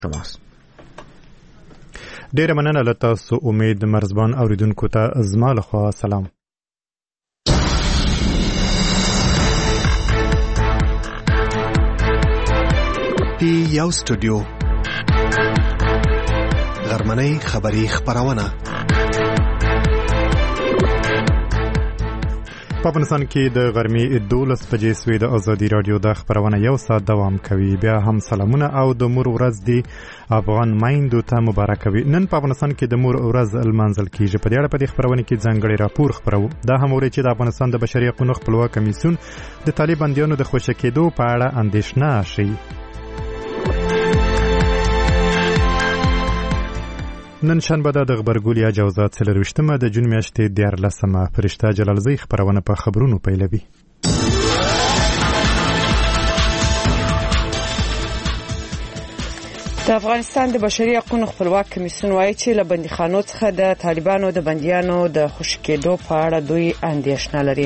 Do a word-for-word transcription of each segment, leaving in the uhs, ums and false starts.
شماست. ډیره مننه له تاسو. امید مرزبان اوریدونکو ته زما لخوا سلام. پی یو سټوډیو غرمنۍ خبری خبرونه په افغانستان کې د غرمې دولس بجې سوې د ازادي رادیو د خبرونه یو ساعت دوام کوي. بیا هم سلامونه او د مور ورځ دی افغان مایندو ته مبارک وي. نن په افغانستان کې د مور ورځ لمانځل کیږي. په دې اړه په دې خبرونه کې ځانګړی راپور خبرو. دا هم اوري چې د افغانستان د بشري حقوقو خپلواک کمیسیون د طالبانیانو د خوشی کېدو په اړه اندېښنه شي. نن شنبه ده د غبرګولي اجازه څلرویشتمه د جون میاشتې دیارلسمه. فرشته جلالزی خبرونه په خبرونو پیلوي. د افغانستان د بشري حقوقو خپلواک کمیسیون وایي چې له بندیخانو څخه د طالبانو د بندیانو د خوشی کېدو په اړه دوی اندېښنه لري.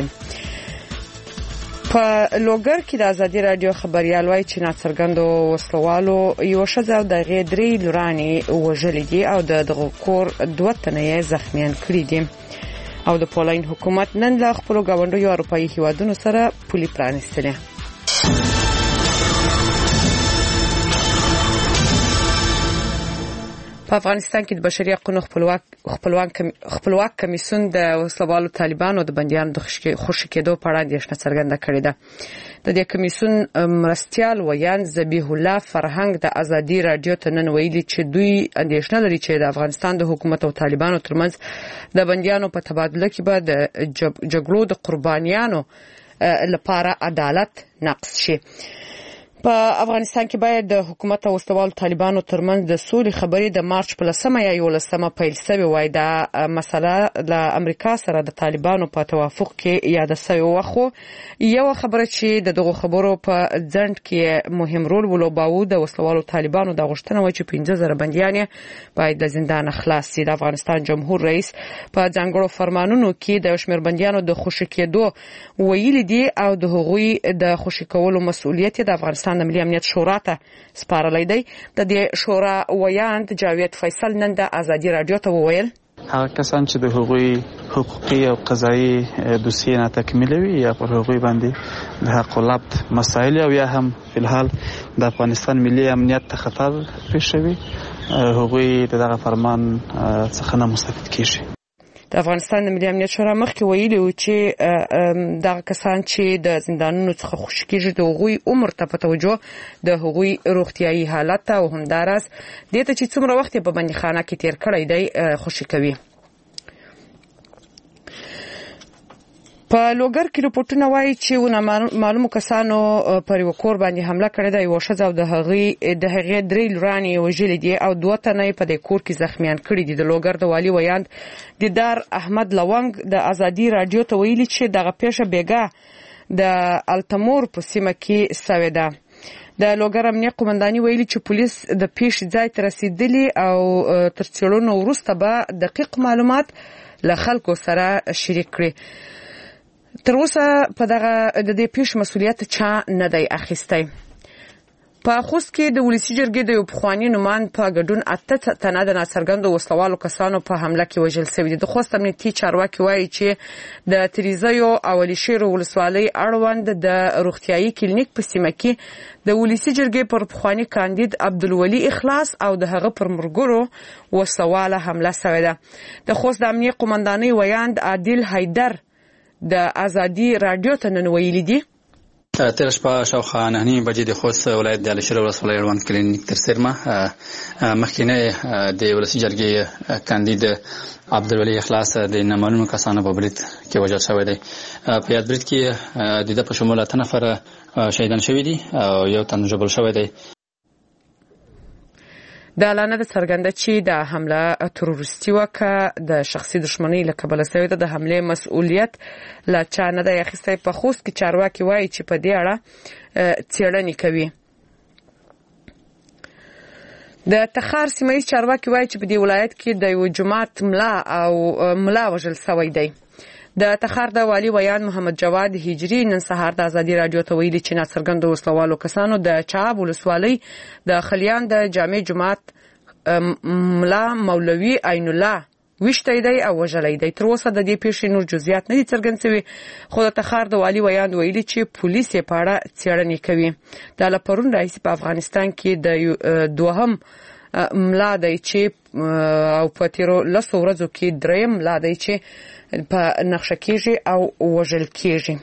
په لوګر کې د ازادي رادیو خبريال وایي چې ناڅرګندو وسلوالو یو ښځه د غېدري لوراني وژلې دي او د دغه کور دوه تنه زخمیان کړي دي. او د پولند حکومت نن له خپل غونډو اروپאי هیوادونو سره پولي پرانیستله. په افغانستان کې د بشري حقوقو خپلواک خپلواک خپلواک کمیسیون د وسلوالو طالبانو د بندیانو د خوشی کېدو په اړه اندېښنه څرګنده کړې ده. د دې کمیسیون مرستیال ویان ذبیح الله فرهنګ د ازادي رادیو ته نن ویلي چې دوی اندېښنه لري چې د افغانستان د حکومت او طالبانو ترمنځ د بندیانو په تبادله کې به د جګړو د قربانیانو لپاره عدالت نقض شي. په افغانستان کې باید د حکومت او وسلوالو طالبانو ترمنځ د سولې خبرې د مارچ په لسمه یا یولسمه پیل شوې وای. دا مسله د امریکا سره د طالبانو په توافق کې یاد شوی وخو یو خبره چې دغه خبرو په ځند کې مهم رول ولوباو د وسلوالو طالبانو د غوښتنه و چې پنځه زره بنديان باید د زندان خلاص شي. د افغانستان جمهور رئیس په ځانګړو فرمانونو کې د شمیر بنديانو د خوشی کېدو ویلي دي او د هغوی د خوشی کولو مسؤلیت د افغانستان د ملي امنیت شورا ته سپارلی دی. د دې شورا ویاند جاوید فیصل نن د ازادي رادیو ته وویل هغه کسان چې د هغوی حقوقي او قضایي دوسیې نه تکمیلوي یا پر هغوی باندې د حق العبد مسایل او یا هم په الحال د افغانستان ملي امنیت ته خطر پیښوي هغوی دغه فرمان څخه نه مستفید کیږي. د افغانستان د ملي امنیت شورا مخکې ویلي و چې دغه کسان چې د زندانونو څخه خوشي کېږي د هغوی عمر ته په توجه د هغوی روغتیايي حالت او همداراز دې ته چې څومره وخت په بندیخانه کې تیر کړی دی خوشي کوي. په لوګر کې رپورټونه وایي چې معلومو کسانو پر یو کور باندې حمله کړې ده. یو ښځه او د هغې د هغې درې لورانې وژلې دي او دوه تنه په دې کور کې زخمیان کړي دي. د لوګر د والي ویاند دیدار احمد لونګ د ازادي رادیو ته ویلي چې دغه پیښه بیګا د التمور په سیمه کې شوې ده. د لوګر امنیه قومنداني ویلي چې پولیس د پیښې ځای ته رسیدلي او تر څېړنو وروسته به دقیق معلومات له خلکو سره شریک کړي. تر اوسه په دغه د دې پیښې مسؤلیت چا نه دی اخیستی. په خوست کې د ولسی جرګې د یو پخوانی نوماند په ګډون اته تنه د ناڅرګندو وسلوالو کسانو په حمله کې وژل شوي دي. د خوست امنیتي چارواکي وایي چې د تریزیو او علیشیر ولسوالۍ اړوند د روغتیايي کلینیک په سیمه کې د ولسی جرګې پر پخوانی کاندید عبدالولي اخلاص او د هغه پر مرګرو وسواله حمله شوې ده. د خوست د امنیه قومندانۍ ویاند عادل حیدر د ازادي رادیو ته نن ویلي دي تر شپه شاوخوا نه نیمې بجې د خوست ولایت د علیشیر ولسوالۍ اړوند کلینیک تر څیرمه مخکینی د ولسي جرګې کاندید عبدالولي اخلاص د نامعلومو کسانو په برید کې وژل شوی دی. په یاد برید کې د ده په شمول اته نفره شهیدان شوي دي او یو تن ژوبل شوی دی. د اعلانه د څرګنده چې د حمله تروریستي وکه د شخصي دښمنۍ له کبله شوې ده. د حملې مسؤلیت له چا نه دی اخیستی. په خوست کې چارواکي وایي چې په دې اړه څېړنې کوي. د تخار سیمه ییز چارواکي وایي چې په دې ولایت کې د یو جماعت ملا او ملا وژل شوی دی. د تخار د والی ویان محمد جواد هجری نن سهار د ازادي رادیو ته ویلي چې ناڅرګند وسلوالو کسانو د چاب ولسوالۍ د خلیان د جامع جماعت ملا مولوي عین الله وشته دی او وژلې دی. تر اوسه د دې پیښې نور جزئیات نه دي څرګند شوي، خو د تخار د والی ویان ویلي چې پولیس یې په اړه څېړنې کوي. د لپرون رئیس په افغانستان کې د دوهم ملا دی چې او په تیرو لسو ورځو کې دریم ملا دی چې په نقشه کېږي او وژل کېږي.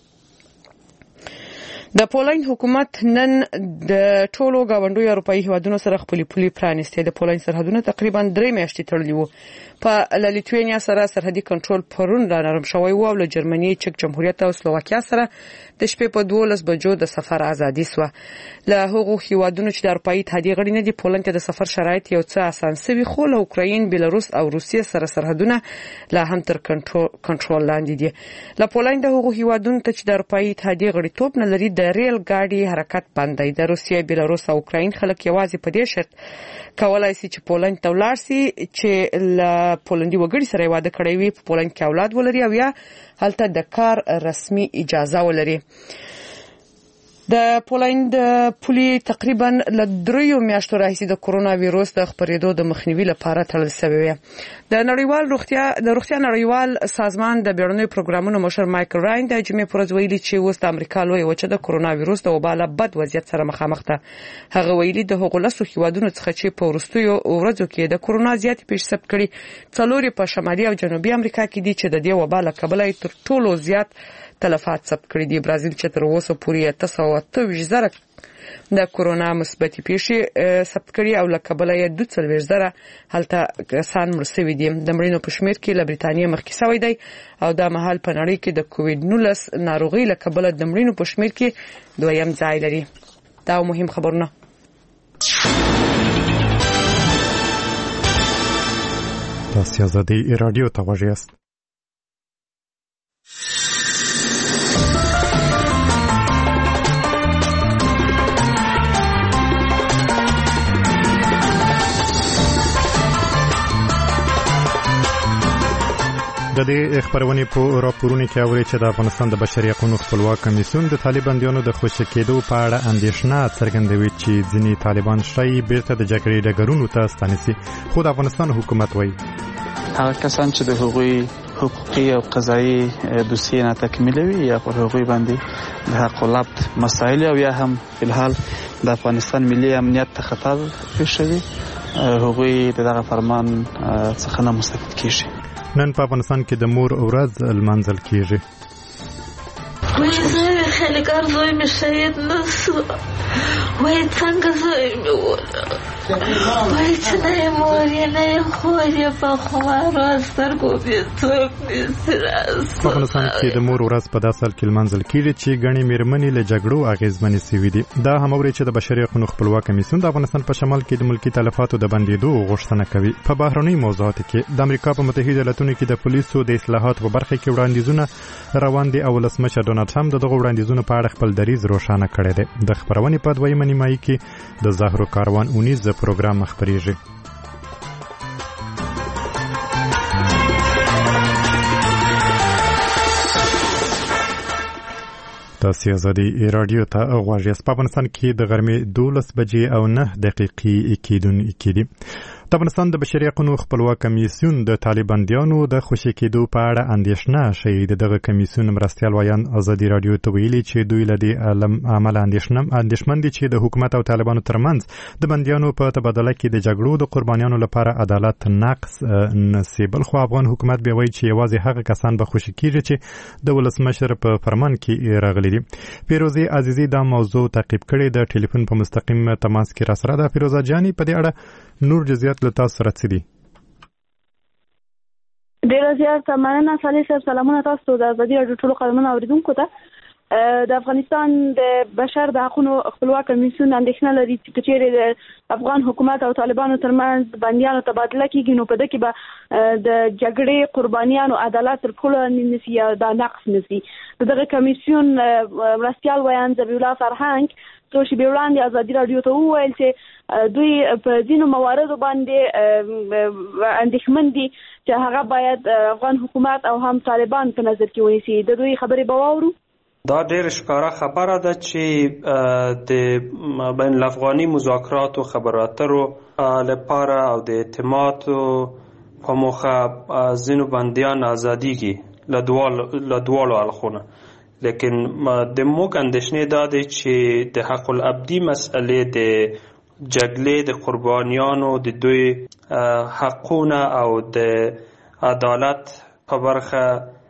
د پولند حکومت نن د ټولو گاونډیو اروپایي هیوادونو سره خپلې پولې پرانیستې. د پولند سرحدونه تقریبا درې میاشتې تړلي وو. په لیتوانیا سره سرحدي کنټرول پرون را نرم شوی و او له جرمني، چک جمهوریت او سلوواکیا سره د شپې په دولس بجو د سفر ازادي سو. له هغو هیوادونو چې د اروپایي اتحادیې غړي نه دي، پولند ته د سفر شرایط یو څه آسان شوي، خو له اوکراین، بیلاروس او روسیې سره سرحدونه لا هم تر کنټرول لاندې دي. له پولند هغو هیوادونو ته چې د اروپایي اتحادیې غړیتوب نه لري د ریل ګاډي حرکت بند دی. د روسیې، بیلاروس او اوکراین خلک یوازې په دې شرط کولای شي چې پولند ته ولاړ شي چې له پولندي وګړي سره واده کړی وي، په پولند کې اولاد ولري او یا هلته د کار رسمي اجازه ولري. د پولند پولې تقریبا له دریو میاشتو راهیسې د کرونا وایرس د خپرېدو د مخنیوي لپاره تړل شوی وي. د نړیوال روغتیا د روغتیا نړیوال سازمان د بیړنیو پروګرامونو مشر مایکل راین د جمعې پر ورځ ویلي چې اوس د امریکا لویه وچه د کرونا وایرس د وبا له بد وضعیت سره مخامخ ده. هغه ویلي د هغو لسو هیوادونو څخه چې په وروستیو ورځو کې د کرونا زیاتې پیښې ثبت کړي، څلور په شمالي او جنوبي امریکا کې دي چې د دې وبا له کبله تر ټولو زیات تلفات ثبت کړي دي. برازیل چې تر اوسه پورې اته سوه اته ویشت زره د کرونا مثبتې پیښې ثبت کړي او له کبله یې دوه څلوېښت زره هلته کسان مړه شوي دي. د مړینو په شمېر کې له برېټانیا مخکې شوی دی او دا مهال په نړۍ کې د کووډ نولس ناروغۍ له کبله د مړینو په شمېر کې دویم ځای لري. دا مهم خبرونه. تاسو ازادي رادیو ته غوږ یاست. د دې خبرونه په راپورونو کې اوري چې د افغانستان د بشري حقوقو خپلواک کمیسیون د طالبانیانو د خوشی کېدو په اړه اندېښنه څرګندوي چې ځینې طالبان شای بیرته د جګړې ډګرونو ته ستنېږي، خو د افغانستان حکومت وایي هغه کسان چې د هغوی حقوقي او قضایي دوسیې نه تکمیل وي یا پر هغوی باندې د حق العبد مسایل او یا هم په الحال د افغانستان ملي امنیت ته خطر پیښ شوی، هغوی دغه فرمان څخه نه مستفید کیږي. نن په افغانستان کې د مور ورځ لمانځل کیږي. وای زه خلګار زوی مې شهید نشو، وای څنګه زوی مې وله، وای چې نه یې مور یې نه یې خور یې په خمارو سترګو مې څوک نیسي راسه. په افغانستان کې د مور ورځ په داسې حال کې لمانځل کیږي چې ګڼې مېرمنې له جګړو اغېزمنې شوي دي. دا هم اوري چې د بشري حقوقو خپلواک کمیسیون د افغانستان په شمال کې د ملکي تلفاتو د بندېدو غوښتنه کوي. په بهرنۍ موضوعاتو کې د امریکا په متحده ایالاتونو کې د پولیسو د اصلاحاتو په برخه کې وړاندیزونه روان دي او ولسمشر ډونالډ ټرمپ دغه وړاندیزونو په اړه خپل دریځ روښانه کړی دی. د خبرونې په دویمه نیمایي کې د زهرو کاروان اونیز پروګرام خبرېږي. تاسو ازادي رادیو ته غواړئ. په افغانستان کې د غرمې دولس بجې او نه دقیقې کېدونکې دي. د افغانستان د بشري حقوقو خپلواک کمیسیون د طالبانیانو د خوشی کېدو په اړه اندېښنه شوی دی. دغه کمیسیون مرستیال ویان ازادي رادیو ته ویلي چې دوی له دې عمل اندېښمن دي چې د حکومت او طالبانو ترمنځ د بندیانو په تبادله کې د جګړو د قربانیانو لپاره عدالت نقص نشي. بل خو افغان حکومت به وایي چې یوازې هغه کسان به خوشی کیږي چې د ولسمشر په فرمان کې راغلي دي. پیروزي عزیزي دا موضوع تعقیب کړي. د ټلیفون په مستقیم تماس کې را سره ده. پیروزه جاني، په دې اړه نور جزئیات له تاسو سره څه دي؟ ډېر زیات مننه صالح صاحب. سلامونه تاسو د ازادي رادیو ټولو قدرمنو اوریدونکو ته. د افغانستان د بشر د حقوقو خپلواک کمیسیون اندېښنه لري چې چیرې د افغان حکومت او طالبانو ترمنځ بندیانو تبادله کیږي نو په دې کې به د جګړې قربانیانو عدالت تر ټولو نشي یا د نقص نشي. دغه کمیسیون مرستیال ویان ذبیح الله فرهنګ څو شېبې وړاندې ازادي راډیو ته وویل چې دوی په ځینو مواردو باندې اندېښمن دي چې هغه باید افغان حکومت او هم طالبان په نظر کې ونیسي. د دوی خبرې به واورو. دا ډېر ښکاره خبره ده چې د بین الافغاني مذاکراتو خبرو اترو لپاره او د اعتماد په موخه ځینو بندیان ازادیږي له دواړو اړخونو، لیکن د موږ اندېښنې دا دی چې د حق الابدي مسئلې د جګړې د قربانیانو د دوی حقونه او د عدالت په برخه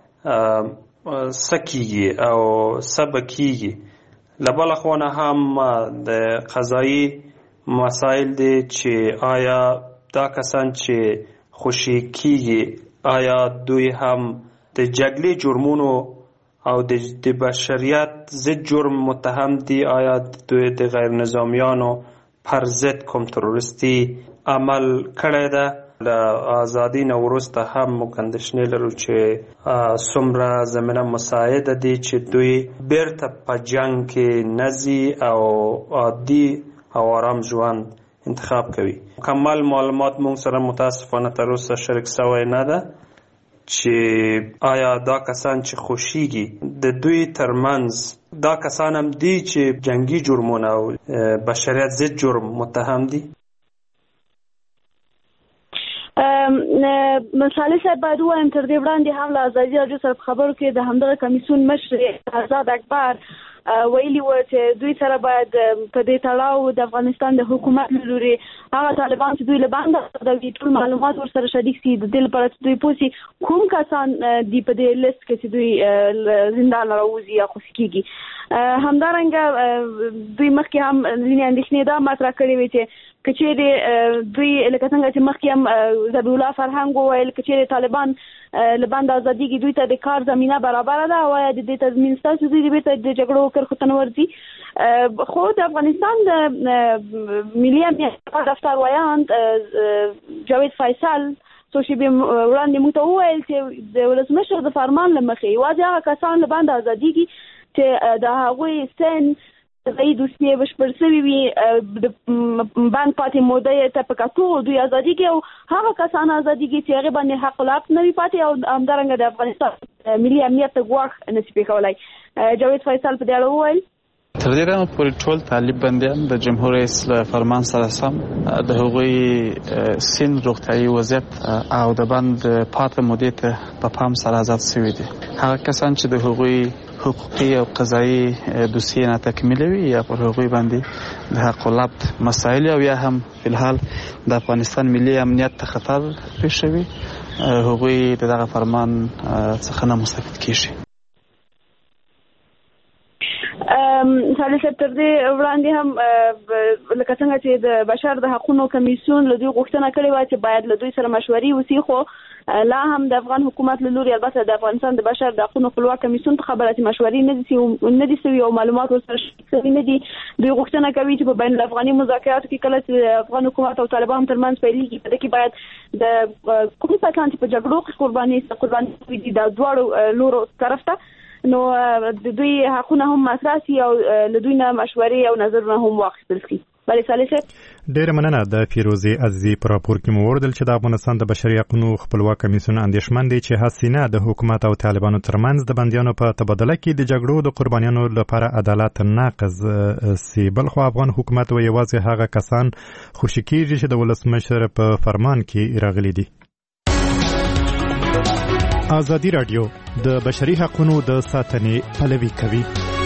سکیږي او سبکیږي. له بله خوا هم د قضایي مسایل دي چې آیا دا کسان چې خوشي کیږي آیا دوی هم د جګړې جرمونو او د بشریت ضد جرم متهم دي؟ آیا دوی د غیر نظامیانو پر ضد کوم تروریستي عمل کړی ده؟ له ازادي نه وروسته هم موږ اندېښنې لرو چې څومره زمینه مساعده دي چې دوی بیرته په جنګ کې نځي او عادي او آرام ژوند انتخاب کوي. مکمل معلومات موږ سره متاسفانه تر اوسه شریک شوی نه ده چې آیا دا کسان چې خوشیږي د دوی ترمنځ دا کسان هم دي چې جنگي جرمونه او بشریت ضد جرم متهم دي؟ مصالح صاحب باید ووایم تر دې وړاندې هم له ازادي راډیو سره په خبرو کې د همدغه کمیسیون مشر آزاد اکبر ویلي وو چې دوی سره باید په دې تړاو د افغانستان د حکومت له لوري هغه طالبان چې دوی له بنده د ټول معلومات ورسره شریک سي، د دې لپاره چې دوی پوه سي کوم کسان دي په دې لیست کې چې دوی زندان راوځي یا خوشي کېږي. همدارنګه دوی مخکې هم ځینې اندېښنې دا مطرح کړې وې چې که چیرې دوی لکه څنګه چې مخکې هم ذبیح الله فرهنګ وویل که چیرې طالبان له بند ازادیږي دوی ته د کار زمینه برابره ده او آیا د دې تضمین شته چې دوی بیرته د جګړو کرښو ته نه ورځي. خو د افغانستان د ملي امنیت دفتر ویاند جاوید فیصل څو شېبې وړاندې موږ ته وویل چې د ولسمشر د فرمان له مخې یوازې هغه کسان له بند ازادیږي چې د هغوی سن غي دوسیه بشپړ شوی وي د بند پاتې موده ته په کتو دوی ازاديږي او هغه کسان ازاديږي چې هغه باندې حق العبد نه وي پاتې او همدارنګه د افغانستان ملي امنیت ته ګواښ نشي کولای. جاوید فیصل په دې اړه وویل تر دې دمه پورې ټول طالب بندیان د جمهور رئیس له فرمان سره سم د هغوی سن روغتیايي وضعیت او د بند پاتې مودې ته په پام سره آزاد شوي دي. هغه کسان چې د هغوی حقوقي او قضایي دوسیې نه تکمیل وي یا پر هغوی باندې د حق العبد مسایل او یا هم په الحال د افغانستان ملي امنیت ته خطر پیښ شوی هغوی دغه فرمان څخه نه مستفید کیږي. صالح صاحب تر دې وړاندې هم لکه څنګه چې د بشر د حقوقو کمیسیون له دوی غوښتنه کړې وه چې باید له دوی سره مشورې وشي، خو لا هم د افغان حکومت له لوري البته د افغانستان د بشر د حقوقو خپلواک کمیسیون ته خبره چې مشورې نه دي نه دي سوي او معلومات ورسره شوي نه دي. دوی غوښتنه کوي چې په بین الافغاني مذاکراتو کې کله چې افغان حکومت او طالبان ترمنځ پیلېږي په دې کې باید د کوم کسان چې په جګړو کې قرباني قرباني دي د دواړو لورو طرف ته نو د دوی حقونه هم مطرح سي او له دوی نه مشورې او نظرونه هم واخیستل سي. بله صالح صاحب ډېره مننه د فیروزي عزیزي په راپور کې مو وردل چې د افغانستان د بشري حقوقو خپلواک کمیسیون اندېښمن دی چې حسینه د حکومت او طالبانو ترمنځ د بندیانو په تبادله کې د جګړو د قربانیانو لپاره عدالت ناقض سي. بل خو افغان حکومت و یوازې هغه کسان خوشي کیږي چې د ولسمشر په فرمان کې راغلي دي. ازادي راډیو د بشري حقوقو د ساتنې پلوي کوي.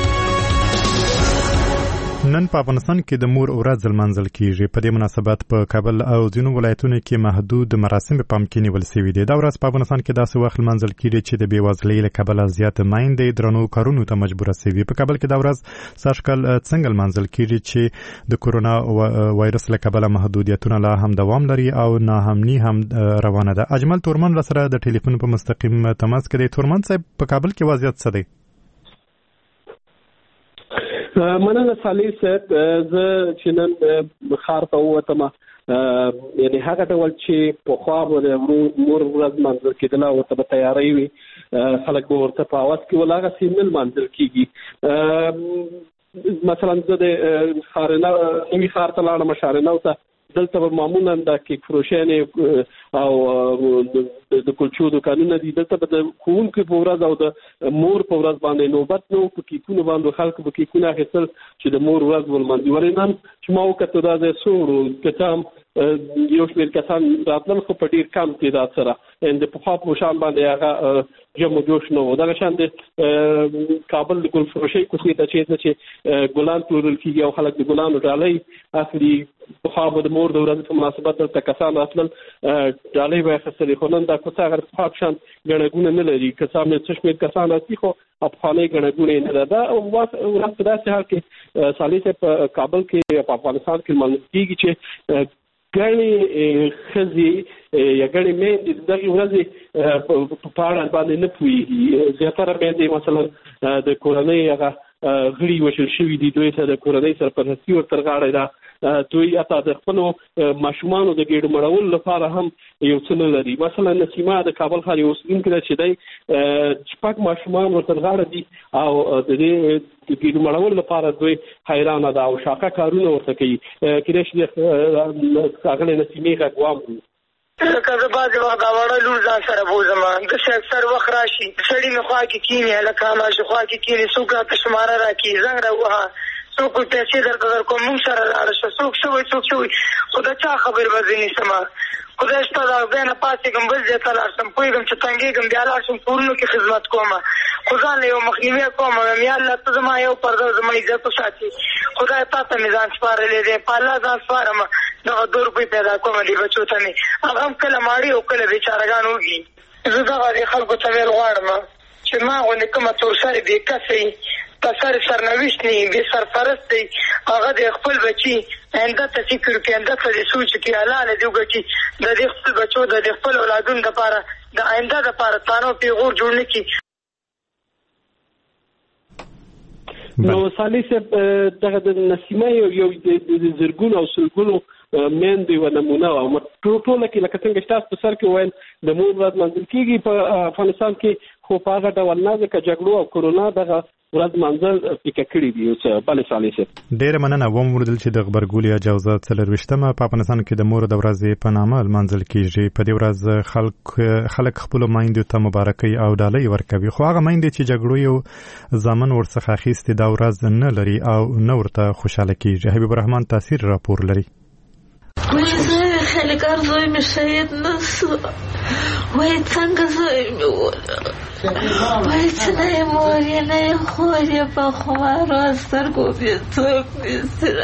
نن په افغانستان کې د مور ورځ لمانځل کیږي. په دې مناسبت په کابل او ځینو ولایتونو کې محدود مراسم په پام کې نیول شوي دي. دا ورځ په افغانستان کې داسې وخت لمانځل کیږي چې د بېوزلۍ له کبله زیاتې میندې درنو کارونو ته مجبوره شوي. په کابل کې دا ورځ سږکال څنګه لمانځل کیږي چې د کورونا وایرس له کبله محدودیتونه لا هم دوام لري او ناامني هم روانه ده. اجمل تورمن سره د ټلیفون په مستقیم تماس کې دی. تورمن صاحب په کابل کې وضعیت څه دی؟ مننه صالح صاحب. زه چې نن ښار ته ووتم یعنې هغه ډول چې پخوا به د مور ورځ لمانځل کېدله ورته به تیاری وي خلک به ورته په اواز کې ول هغسې نه لمانځل کېږي. مثلا زه د خارنه نوي خار ته لاړم شارنه ته دلته به معمولا د کیک فروشانې او د کلچو دوکانونه دي دلته به د ښوونکو په ورځ او د مور په ورځ باندې نوبت نه په کیکونو باندې خلکو به کیکونه اخیستل چې د مور ورځ ولمانځي ورنن چې ما وکړه دا د سورو کتام یو شمېر کسان راتلل خو په ډېر کم تعداد سره د پخوا په شان باندې هغه جمع جوش نه و دغه شان د کابل د ګل فروشۍ کوڅې ته چې ګلان پلورل کېږي او خلک د ګلانو ډالۍ اخلي پخوا به د مور د ورځې په مناسبت دلته کسان راتلل ډالۍ به یې اخیستلې خو نن دا کوڅه هغه پخوا په شان ګڼه ګوڼه نه لري که څه څه شمېر کسان راتلي خو افغانۍ ګڼه ګوڼه یې نه ده دا ورځ په داسې حال کې صالح صاحب په کابل کې په افغانستان کې لمانځل کېږي چې ګڼې ښځې یا ګڼې میندې د دغې ورځې په اړه باندې نه پوهېږي زیاتره میندې مثلا د کورنۍ هغه غړي وشل شوي دي دوی ته د کورنۍ سرپرستي ورته غاړه ده دوی حتی د خپلو ماشومانو د ګېډو مړولو لپاره هم یو څه نه لري مثلا نسیمه د کابل ښار یو اوسېدونکې ده چې دی شپږ ماشومان ورته غاړه دي او د دې د ګېډو مړولو لپاره دوی حیرانه ده او شاقه کارونه ورته کوي کېدای شي ښاغلې نسیمې غږ واورو لکه زه بعضې وخت دا وړه لور ځان سره بوځم داسې اکثر وخت راشي سړي مې خوا کې کښېني هلکه هماغسې خوا کې کښېني څوک راته شماره راکړي زنګ راووهه څوک پیسې درته درکوم موږ سره لاړه شه څوک څه وایي څوک څه وایي خو د چا خبرې به زه نیسم خدای شته دا ځای نه پاڅېږم بل ځای ته لاړ شم پوهېږم چې تنګېږم بیا لاړ شم کورونو کې خدمت کوم خو ځان له یو مخنیوی کوم یا الله ته زما یو پرده زما عزت وساتي خدای تا ته مې ځان سپارلی دی په الله ځان سپارم دغه دوه روپۍ پیدا کوم دې بچو ته مې هغه هم کله ماړي او کله بېچارهګان وږي زه دغه دې خلکو ته ویل غواړم چې ما غوندې کومه تورسرې بېکسه په سر سرنوشت نه بې سرپرست دی هغه د خپل بچي آینده ته فکر کوي آینده ته دې سوچ کوي حلاله دې وګټي د دې خپل بچو د دې خپل اولادونو دپاره د آینده دپاره تانه او پیغور جوړ نه کړي. نو صالح صاحب دغه د نسیمه یو د زرګونو او سلګونو میندې یوه نمونه وه ټوله کې لکه څنګه چې تاسو په سر کې ویل د مور ورځ لمانځل کېږي په افغانستان کې خو په هغه ډول نه ځکه جګړو او کرونا دغه ورځ لمانځل پیکه کړي دي اوس بلې صالح صاحب ډېره مننه وموندل چې د غبرګولي اجازه څلرویشتمه په افغانستان کې د مور د ورځې په نامه لمانځل کېږي په دې ورځ خلک خلک خپلو میندو ته مبارکۍ او ډالۍ ورکوي خو هغه میندې چې جګړو یو زامن ورڅخه اخیستې دا ورځ نه لري او نه ورته خوشحاله کېږي. حبیب الرحمن تاثیر راپور لري. وای زوی خیلی کار زوی می شهید نسو وای څنګه زوی می وله وای چې نه یې مور یې نه یې خور یې په خمارو سترګو بې څوک نیسي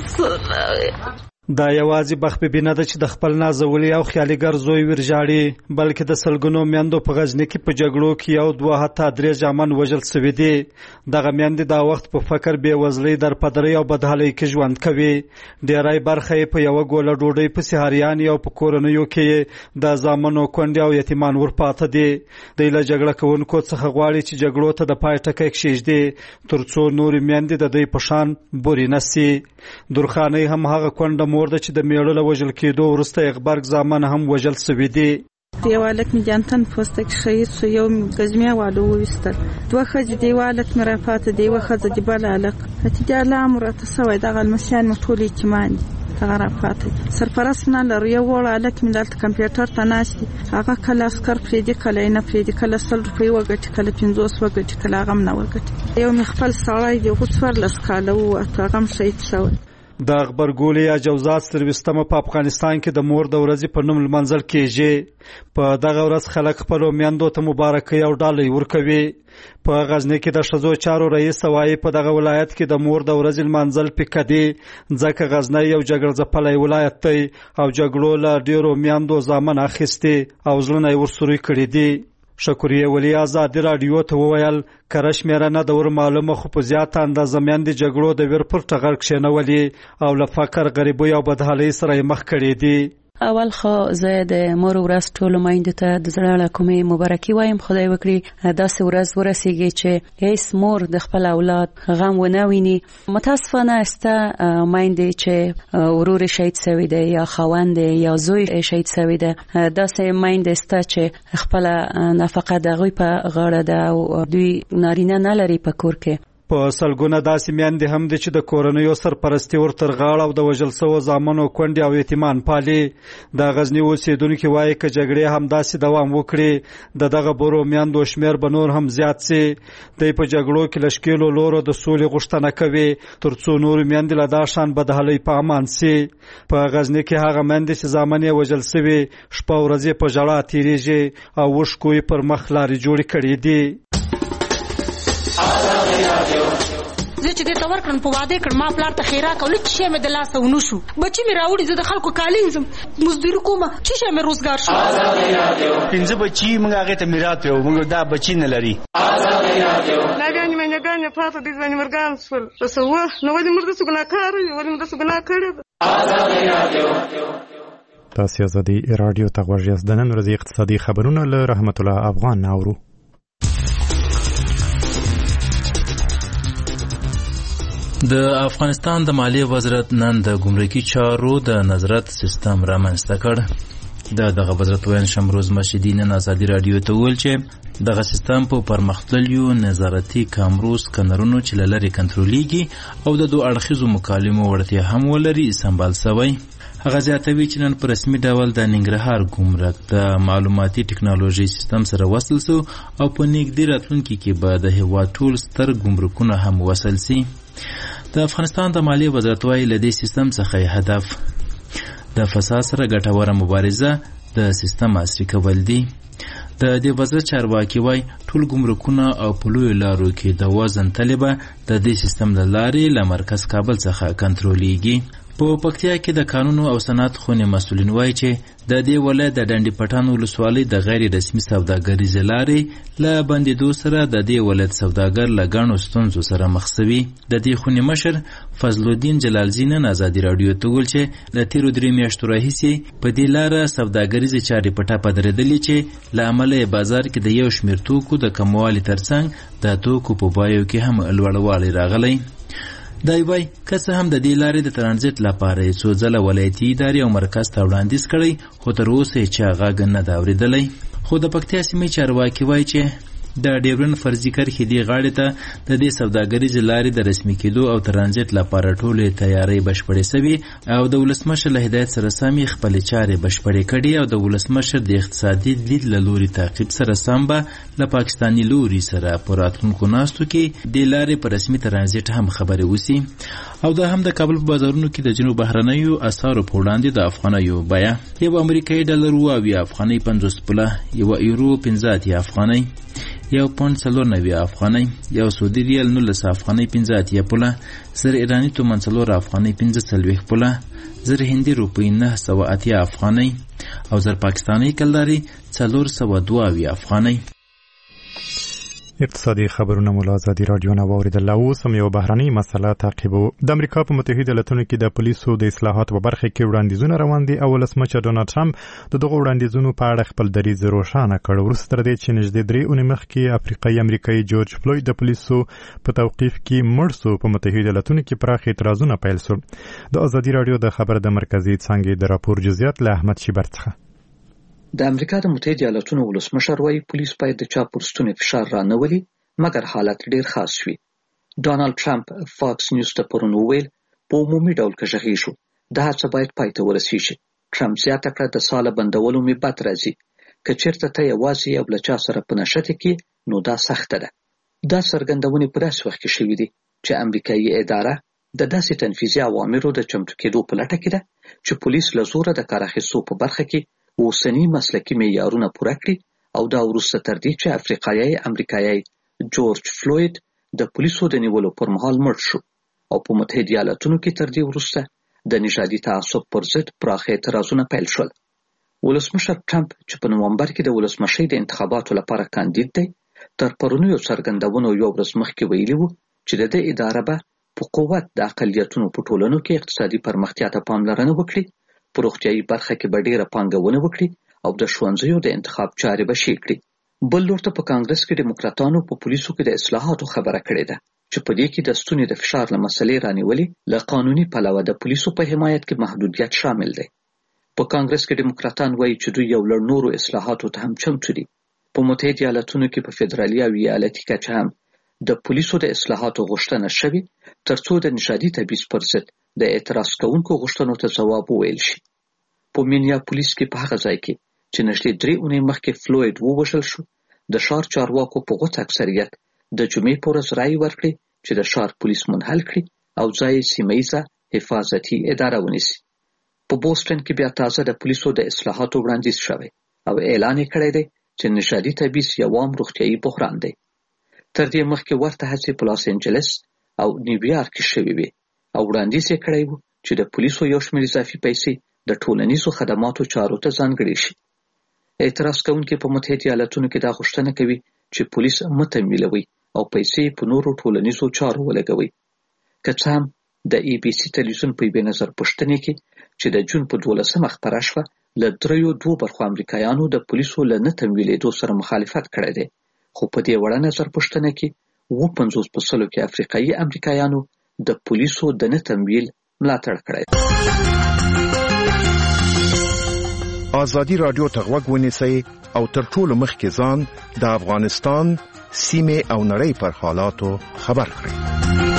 راسونه دا یوازې بخببینه ده چې د خپل نازولي او خیالګر زوی ورژاړي بلکې د سلګونو میندو په غزني کې په جګړو کې یو دوه حتی درې زامن وژل سوي دي. دغه میندې دا وخت په فقر بېوزلۍ درپدرۍ او بدحالۍ کې ژوند کوي. ډېری برخه یې په یوه ګوله ډوډۍ پسې هریان او په کورنیو کې د زامنو کونډې او یتیمان ورپاته دي. دوی له جګړه کوونکو څخه غواړي چې جګړو ته د پای ټکی کښېږدي تر څو نورې میندې د دوی په شان بورې نه سي. درخانۍ هم هغه کونډه مور ده چې د میړه له وژل کېدو وروسته یې غبرګ زامن هم وژل سوي دي. دیو حالت می جانتن پوسته کې شهید شو یو ګزمه والو وستل دوه خځې دیو حالت می رافات دیو خځې دی بل علق هتیجا لامر تسوي دغه المسيان مټولي چمان هغه رافات سرپرست نه لري یو وړ علق می دلته کمپیوټر ته ناشتي هغه کله اسکر پریدي کله نه پریدي کله سل روپۍ وګټي کله پنځوس وګټي کله غم نه وګټي یو می خپل سړی دی خو څور لس کاله او هغه شهید شو. د غبرګولي اجازات سرویستمه په افغانستان کې د مور د ورځې په نوم لمانځل کېږي. په دغه ورځ خلک خپلو میندو ته مبارکۍ او ډالۍ ورکوي. په غزني کې د ښځو چارو رئیس وایي په دغه ولایت کې د مور د ورځې لمانځل پیکه دي ځکه غزنی یو جګړه ځپلی ولایت دی او جګړو له ډېرو میندو زامن اخیستې او زړونه یې ورسوري کړي دي. شکریه ولی ازادي رادیو ته وویل کره شمېره نه د ور معلومه خو په زیاته اندازه میندې جګړو د ویر پر ټغر کښېنولي او له فقر غریبۍ او بدحالۍ سره یې مخ کړي دي. اول خو زه د مور ورځ ټولو میندو ته د زړه له کومې مبارکي وایم. خدای وکړي داسې ورځ ورسیږي چې هیڅ مور د خپل اولاد غم ونه ویني. متاسفانه سته میندې چې ورور شهید سوی دی یا خاوند یا زوی شهید سوی دی. داسې میندې سته چې خپل نفقه د هغوی په غاړه ده او دوی نارینه نه لري په کور کې. په سلګونه داسې میندې هم دي چې د کورنیو سرپرستي ورتر غاړه او د وژل سوو زامنو کونډې او یتیمان پالي. د غزني اوسېدونکي وایي که جګړې همداسې دوام وکړي د دغه برو میندو شمېر به نور هم زیات سي. دوی په جګړو کې له ښکېلو لورو د سولې غوښتنه کوي تر څو نورې میندې له دا شان بدحالۍ په امان سي. په غزني کې هغه میندې چې زامن یې وژل سوي شپه ورځې په ژړا تېرېږي او اوښکو یې پر مخ لارې جوړې کړې دي. زه چې دې ته ورکړم په واده کړم ما پلار ته خیرات او هیڅ شی مې د لاسه ونه شو. بچي مې راوړي زه د خلکو کالي وینځم مزدوري کوم چې شی مې روزګار شو. پنځه بچي موږ هغې ته میراث یو موږ دا بچي نه لري. ناګانې مینهګانې پاته دي ځواني مرګان شول څه وه نو ولې موږ داسې ګناه کار یو ولې موږ داسې ګناه کړې ده. تاسې ازادي راډیو ته غوږ یاست. د نن ورځې اقتصادي خبرونه له رحمت الله افغان اورو. د افغانستان د مالیې وزارت نن د ګمرکي چارو د نظارت سیستم رامنځته کړ. د دغه وزارت ویان شمروز مشهدي نن ازادي راډیو ته وویل چې دغه سیستم په پرمختللو نظارتي کامرو سکنرونو چې له لرې کنټرولېږي او د دوه اړخیزو مکالمو وړتیا هم ولري سمبال سوی. هغه زیاتوي چې نن په رسمي ډول د ننګرهار ګمرک د معلوماتي ټکنالوژي سیستم سره وصل سو او په نږدې راتلونکي کې به د هېواد ټول ستر ګمرکونه هم وصل سي. د افغانستان د مالیې وزارت وايي له دې سیستم څخه هدف د فساد سره ګټوره مبارزه د سیستم عصري کول دي. د دې وزارت چارواکي وايي ټول ګمرکونه او په لویو لارو کې د وزن تلې به د دې سیستم له لارې له مرکز کابل څخه کنټرولېږي. په پکتیا کې د قانون او صنعت خونې مسؤلین وایي چې د دې ولایت د ډنډي پټان ولسوالۍ د غیر رسمي سوداګریزې لارې له بندېدو سره د دې ولایت سوداګر له ګڼو ستونزو سره مخ سوي. د دې خونې مشر فضل الدین جلالزي نن ازادي راډیو ته وویل چې له تېرو درې میاشتو راهیسې په دې لاره سوداګریزې چارې په ټپه درېدلې چې له امله یې بازار کې د یو شمېر توکو د کموالي ترڅنګ د توکو په بیو کې هم لوړوالی راغلی. دا وایي که څه هم د دې لارې د ترانزیت لپاره یې څو ځله ولایتي ادارې او مرکز ته وړاندیز کړی خو تر اوسه یې چا غږ نه ده اورېدلی. خو د پکتیا سیمې چارواکي وایي چې د ډیورن فرضي کرښې دې غاړې ته د دې سوداګریزې لارې د رسمي کېدو او ترانزیت لپاره ټولې تیارۍ بشپړې سوي او د ولسمشر له هدایت سره سم یې خپلې چارې بشپړې کړي او د ولسمشر د اقتصادي لید له لوري تعقیب سره سم به له پاکستاني لوري سره په راتلونکو ناستو کې دې لارې په رسمي ترانزیت هم خبرې وسي. او دا هم د کابل په بازارونو کې د جنوب بهرنیو اسعارو په وړاندې د افغانیو بیه یو امریکایي ډالر اوه اویا افغانۍ پنځوس پوله، یو یورو پنځه اتیا افغانۍ، یو پونډ څلور نوي افغانۍ، یو سعودي ریال نولس افغانۍ پنځه اتیا پوله، زر ایراني تومان څلور افغانۍ پنځه څلوېښت پوله، زر هندي روپۍ نهه سوه اتیا افغانۍ او زر پاکستاني کلداري څلور سوه دوه اویا افغانۍ. اقتصادي خبرونه مو له ازادي راډیو نه واورېدل. اوس هم یو بهرنۍ مسله تعقیبو. د امریکا په متحده ایالتونو کې د پولیسو د اصلاحاتو په برخه کې وړاندیزونه روان دي او ولسمشر ډونالډ ټرمپ د دغو وړاندیزونو په اړه خپل دریځ روښانه کړ. وروسته تر دې چې نږدې درې اونۍ مخکې افریقایي امریکایي جورج فلوید د پولیسو په توقیف کې مړ سو، په متحده ایالتونو کې پراخ اعتراضونه پیل سول. د ازادي راډیو د خبر د مرکزي څانګې د راپور جزئیات له احمد شیبر څخه. د امریکا د متحده ایالتونو ولسمشر وايي پولیس باید د چا پر ستوني فشار رانهولي مګر حالت ډیر خاص وي. ډونالډ ټرمپ فاکس نیوز ته پرون وویل په عمومي ډول که غږیږو دا هڅه باید پای ته ورسیږي. ټرمپ زیاته کړه د ساله بندولو مې بد راځي، که چېرته ته یوازې یو له چا سره په نښته کې نو دا سخته ده. دا څرګندونې په داسې وخت کې شوي دي چې امریکایي اداره د داسې تنفیذي اوامرو د چمتو کېدو په لټه کې ده چې پولیس له زوره د کار اخیستو په برخه کې اوسني مسلکي معیارونه پوره کړي او دا وروسته تر دې چې افریقایي امریکایي جورج فلوید د پولیسو د نیولو پر مهال مړ شو او په متحده ایالتونو کې تر دې وروسته د نژادي تعصب پر ضد پراخ اعتراضونه پیل شول. ولسمشر ټرمپ چې په نومبر کې د ولسمشۍ د انتخاباتو لپاره کاندید دی تر پرونیو څرګندونو یو ورځ مخکې ویلي وو چې د دې اداره به په قوت د اقلیتونو په ټولنو کې اقتصادي پرمختیا ته پاملرنه وکړي، په روغتیايي برخه کې به ډېره پانګونه وکړي او د ښوونځیو د انتخاب چارې به ښې کړي. بل لور ته په کانګرس کې ډیموکراتانو په پولیسو کې د اصلاحاتو خبره کړې ده چې په دې کې د ستوني د فشار له مسلې رانیولې له قانوني پلوه د پولیسو په حمایت کې محدودیت شامل دی. په کانګرس کې ډیموکراتان وایي چې دوی یو لړ نورو اصلاحاتو ته هم چمتو دي. په متحده ایالتونو کې په فدرالي او ایالتي کچه هم د پولیسو د اصلاحاتو غوښتنه شوې ترڅو د نژادي تبعیض پر ضد د اعتراض کوونکو غوښتنو ته ځواب وویل شي. په مینیاپولیس کې په هغه ځای کې چې نږدې درې اونۍ مخکې فلوید ووژل شو، د ښار چارواکو په غوڅ اکثریت د جمعې په ورځ رایې ورکړې چې د ښار پولیس منحل کړي او ځای یې سیمه ییزه حفاظتي اداره ونیسي. په بوسټن کې بیا تازه د پولیسو د اصلاحاتو وړاندیز شوی او اعلان یې کړی دی چې نژادي تبعیض یو عام روغتیایي بحران دی. تر دې مخکې ورته هڅې په لاس انجلس او نیویارک کې شوې وې او وړاندیز یې کړی و چې د پولیسو یو شمېر اضافي پیسې د ټولنیزو خدماتو چارو ته ځانګړې شي. اعتراض کوونکي په متحده ایالتونو کې دا غوښتنه کوي چې پولیس متمویلوي او پیسې په نورو ټولنیزو چارو ولګوي. که څه هم د ای بي سي تلویزیون په یوې نظر پوښتنې کې چې د جون په دولسمه خپره شوه له دریو دوو برخو امریکایانو د پولیسو له نه تمویلېدو سره مخالفت کړی دی، خو په دې وړه نظر پوښتنه کې اووه پنځوس په سلو کې افریقایي امریکایانو د پولیسو د نه تمویل ملاتړ کړی دی. ازادي راډیو ته غوږ ونیسئ او تر ټولو مخکې ځان د افغانستان سیمې او نړۍ پر حالاتو خبر کړئ.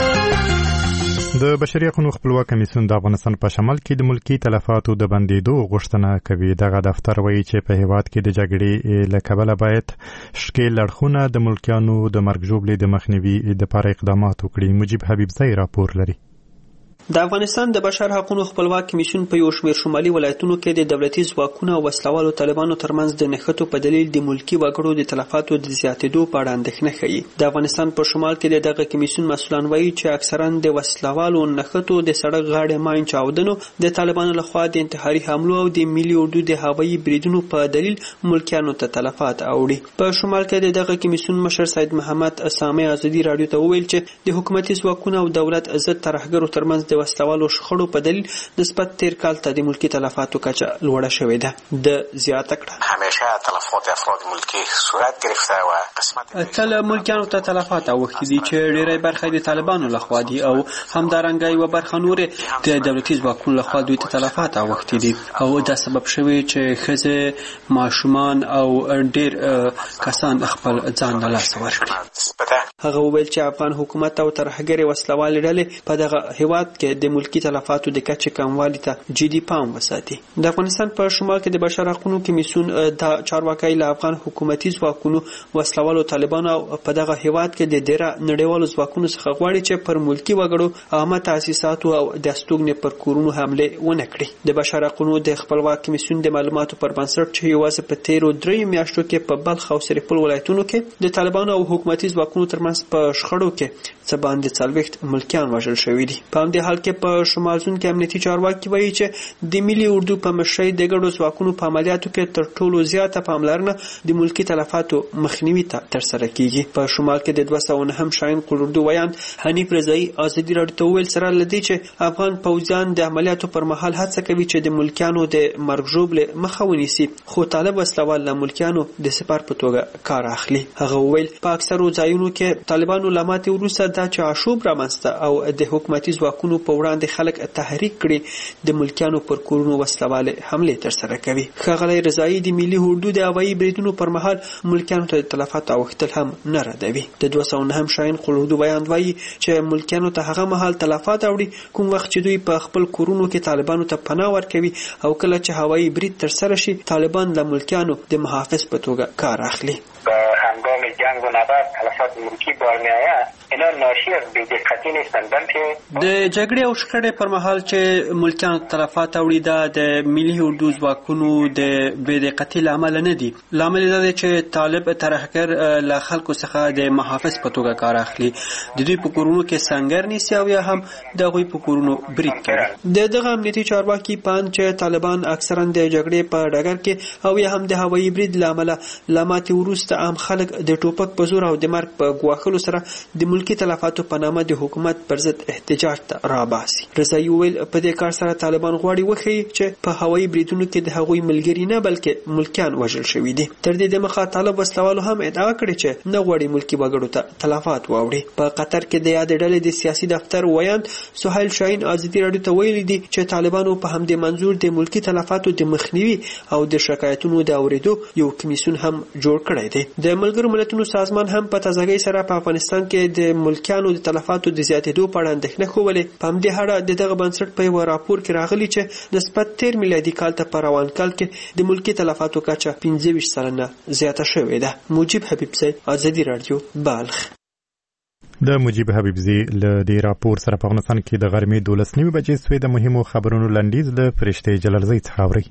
د بشري حقوقو خپلواک کمیسیون د افغانستان په شمال کې د ملکی تلفاتو د بندیدو غوښتنه کوي. دغه دفتر وایي چې په هیواد کې د جګړې له کبله باید شکیل اړخونه د ملکیانو د مرګ ژوبلې د مخنیوي لپاره اقدامات وکړي. مجيب حبیبزی راپور لري. د افغانستان د بشر حقوقو خپلواک کمیسیون په یو شمېر شمالي ولایتونو کې د دولتي ځواکونو او وسلوالو طالبانو ترمنځ د نښتو په دلیل د ملکی وګړو د تلفاتو د زیاتېدو په اړه اندېښنه ښیي. د افغانستان په شمال کې د دغه کمیسیون مسؤلان وایي چې اکثرا د وسلوالو نښتو د سړک غاړې ماین چاودنو د طالبانو لخوا د انتحاري حملو او د ملي اردو د هوایي بریدونو په دلیل ملکیانو ته تلفات اوړي. په شمال کې د دغه کمیسیون مشر سید محمد اسامه ازادي راډیو ته وویل چې د حکومتي ځواکونو او دولت ضد ترهګرو ترمنځ د وسلوالو شخړو په دلیل نسبت تیر کال ته د ملکی تلفاتو کچه لوړه شوې ده. د زیاته کړه همیشه تلفات افراد ملکی صورت گرفته و قسمت تل ملکیانو ته تلفات اوښتي دي چې ډېری برخه د طالبانو لخوا دي او همدارنګه یوه برخه نورې د دولتي ځواکونو لخوا دوی ته تلفات اوښتي دي او دا سبب شوی چې ښځې ماشومان او ډېر کسان خپل ځان له لاسه ورکړي. هغه وویل چې افغان حکومت او ترهګرې وسلوالې ډلې په دغه هیواد کې د ملکی تلفاتو د کچې کموالي ته جدي پام وساتي. د افغانستان په شمال کې د بشر حقوقو کمیسیون د چارواکي له افغان حکومتي ځواکونو وسلوالو طالبانو په دغه هیواد کې د ډیره نړیوالو ځواکونو څخه غواړي چې پر ملکی وګړو عامه تاسیساتو او د استوګنې پر کورونو حمله ونه کړي. د بشر حقوقو د خپلواک کمیسیون د معلوماتو پر بنسټ چې یوازې په تیرو درې میاشتو کې په بلخ او سرپل ولایتونو کې د طالبانو او حکومتي ځواکونو ترمنځ په شخړو کې څه باندې څلوېښت ملکیان وژل شوي دي. په همدې حال کې په شمال زون کې امنیتي چارواکي وایي چې د ملي اردو په مشرۍ د ګډو ځواکونو په عملیاتو کې تر ټولو زیاته پاملرنه د ملکی تلفاتو مخنیوي ته ترسره کیږي. په شمال کې د دوه سوه نهم شاهین قلوردو ویان حنیف رضایي ازادي راډیو ته وویل سره له دې چې افغان پوځیان د عملیاتو پر مهال هڅه کوي چې د ملکیانو د مرګ ژوبلې مخه ونیسي، خو طالب وسلوال له ملکیانو د سپار په توګه کار اخلي. هغه وویل په اکثرو ځایونو کې طالبانو له ماتې وروسته دا چې عاشوب رامنځته او د حکومتي ځواکونو په وړاندې خلک تحریک کړي د ملکیانو پر کورونو وسلوالې حملې ترسره کوي. ښاغلی رضایي د ملي اردو د هوایي بریدونو پر مهال ملکیانو ته د تلفاتو اوښتل هم نه ردوي. د دوه سوه نهم شاهین قلوردو بیان وایي چې ملکیانو ته هغه مهال تلفات اوړي کوم وخت چې دوی په خپل کورونو کې طالبانو ته پناه ورکوي او کله چې هوایي برید ترسره شي طالبان له ملکیانو د محافظ په توګه کار اخلي. هنگام جنگ و نبرد تلفات ملکی بار می آید اینا ناشی از بی‌دقتی نیستن بلکه د جګړې او شخړې پر مهال چې ملکیان تلفات اوړي دا د ملي اردو ځواکونو د بی‌دقتۍ له امله نه دي. لامل دا دی چې طالب ترهګر له خلکو څخه د محافظ په توګه کار اخلي، د دوی په کورونو کې سنگر نیسي او یا هم د هغوی په کورونو برید کوي. د دغه امنیتي چارواکي پاند چې طالبان اکثرا د جګړې په ډګر کې او یا هم د هوایي برید له امله له ماتې وروسته عام خلک د ټوپک په زور او د مرګ په ګواښلو سره د ملکی تلفاتو په نامه د حکومت پر ضد احتجاج ته راباسي. رضایي وویل په دې کار سره طالبان غواړي وښیي چې په هوایي بریدونو کې د هغوی ملګري نه بلکې ملکیان وژل شوي دي. تر دې دمخه طالب وسلوالو هم ادعا کړې چې نه غواړي ملکي وګړو ته تلفات واوړي. په قطر کې د یادې ډلې د سیاسي دفتر ویان سهیل شاهین ازادي راډیو ته ویلي دي چې طالبانو په همدې منظور د ملکی تلفاتو د مخنیوي او د شکایتونو د اورېدو یو کمیسیون هم جوړ کړی دی. د ملګرو ملتونو سازمان هم په تازګۍ سره په افغانستان کې د ملکیانو د تلفاتو د زیاتېدو په اړه اندېښنه ښودلې. په همدې اړه د دغه بنسټ په یو راپور کې راغلي چې نسبت تیر میلادي کال ته په روان کال کې د ملکي تلفاتو کچه پنځه ویشت سلنه زیاته شوې ده. مجيب حبیبزی، ازادي رادیو، بالغ. د مجيب حبیبزی له دې راپور سره په افغانستان کې د غرمې دولس نیمې بجې سوې د مهمو خبرونو لنډیز د فرشتې جلالزی څخه اوري.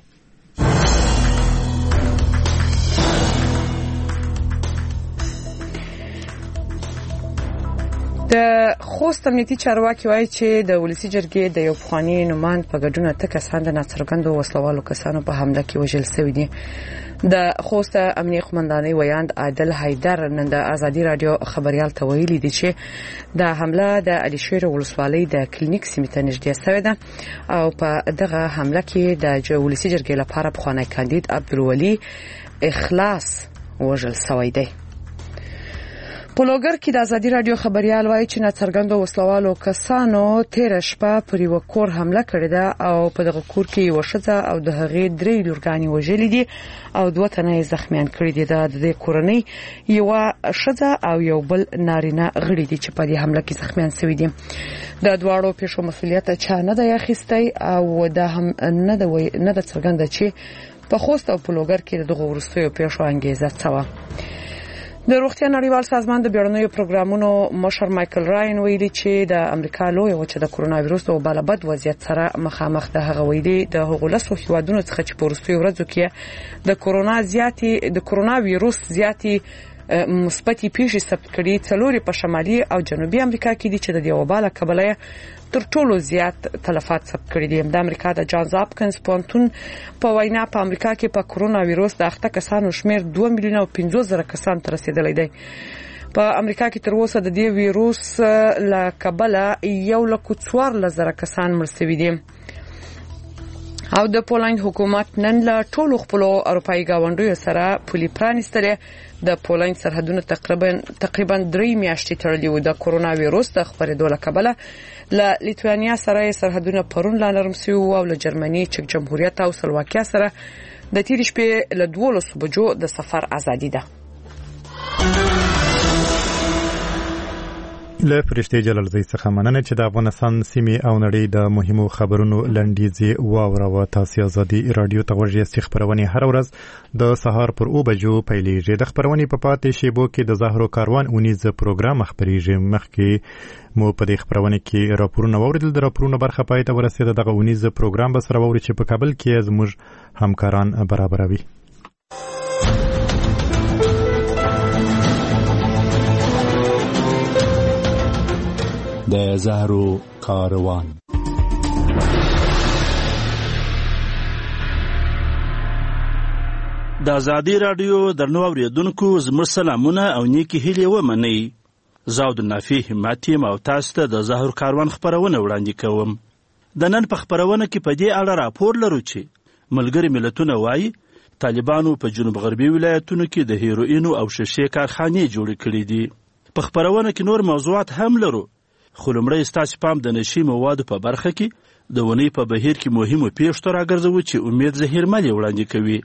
د خوست امنیتي چارواکي وایي چې د ولسی جرګې د یو پخوانی نوماند په ګډون اته کسان د ناڅرګندو وسلوالو کسانو په حمله کې وژل شوي دي. د خوست امنیتي قومندانۍ ویاند عادل حیدر نن د ازادي رادیو خبريال ته ویلي دي چې د حمله د علي شیر ولسوالۍ د کلینیک سیمې ته نږدې شوې ده او په دغه حمله کې د ولسی جرګې لپاره پخوانی کاندید عبدالولي اخلاص وژل شوی دی. په لوګر کې د ازادي رادیو خبريال وایي چې ناڅرګندو وسلوالو کسانو تیر شپه پر یو کور حمله کړې ده او په دغه کور کې یو ښځه او د هغې درې لورګانې وژلې دي او دوه تنه یې زخمیان کړي دي. د دې کورنۍ یو ښځه او یو بل نارینه غړي دي چې په دې حمله کې زخمیان شوي دي. د دواړو پیښو مسؤلیت چا نه دی اخیستی او دا هم نه ده نه ده څرګنده چې په خوست او په لوګر کې دغه وروستیو پیښو انګیزه څه وه. د روغتیا نړیوال سازمان د بیړنیو پروګرامونو مشر مایکل راین ویلي چې د امریکا لویه وچه د کرونا وایروس د وبا له بد وضعیت سره مخامخ ده. هغه ویلي د هغو لسو هیوادونو څخه چې په وروستیو ورځو کې د کرونا زیاتې د کرونا وایروس زیاتې مثبتې پیښې ثبت کړي څلورې په شمالي او جنوبي امریکا کې دي چې د دې وبا له کبله تر ټولو زیات تلفات ثبت کړي دي. د امریکا د جانز هاپکینز پوهنتون په وینا په امریکا کې په کرونا وایروس د اخته کسانو شمیر دوه میلیونه او پنځوس زره کسان ته رسیدلی دی. په امریکا کې تر اوسه د دې وایروس له کبله یو لک څوارلس زره کسان مړ شوي دي. او د پولند حکومت نن له ټولو خپلو اروپایي ګاونډیو سره پولي پرانیستلې. د پولند سرحدونه تقریبا تقریبا درې میاشتې تړلي وو. د کرونا وایروس د خپرېدو له کبله له لیتوانیا سره سرحدونه پرون لا نرم شوي وو او له جرمني، چک جمهوریت او سلواکیا سره د تېرې شپې له دولسو بجو د سفر ازادي ده. له فرشتې جلالزی څخه مننه چې د افغانستان سیمې او نړۍ د مهمو خبرونو لنډیزې واوروه. تاسو ازادي رادیو ته غوږ یاست. خبرونه هر ورځ د سهار پر او بجو پیلېږي. د خبرونې په پاتې شیبو کې د زهرو کاروان اونیز پروګرام خبرېږي. مخکې مو په دې خبرونه کې راپورونه واوریدل. د راپورونو برخه پای ته ورسېده. دغه اونیز پروګرام به سره واوري چې په کابل کې زموږ همکاران برابروي. د زهرو کاروان. د ازادي رادیو درنو اوریدونکو زموږ سلامونه او نیکی هیلې ومنئ. زه عبدالنافي همت یم او تاسو ته د زهرو کاروان خپرونه وړاندې کوم. د نن په خپرونه کې په دې اړه راپور لرو چې ملګري ملتونه وایي طالبانو په جنوب غربي ولایتونو کې د هیروینو او شیشې کارخانې جوړې کړې دي. په خپرونه کې نور موضوعات هم لرو، خو لومړی ستاسو پام د نشي موادو په برخه کې د ونې په بهیر کې مهمو پیښو ته راګرځوو چې امید زهیرمل یې وړاندې کوي.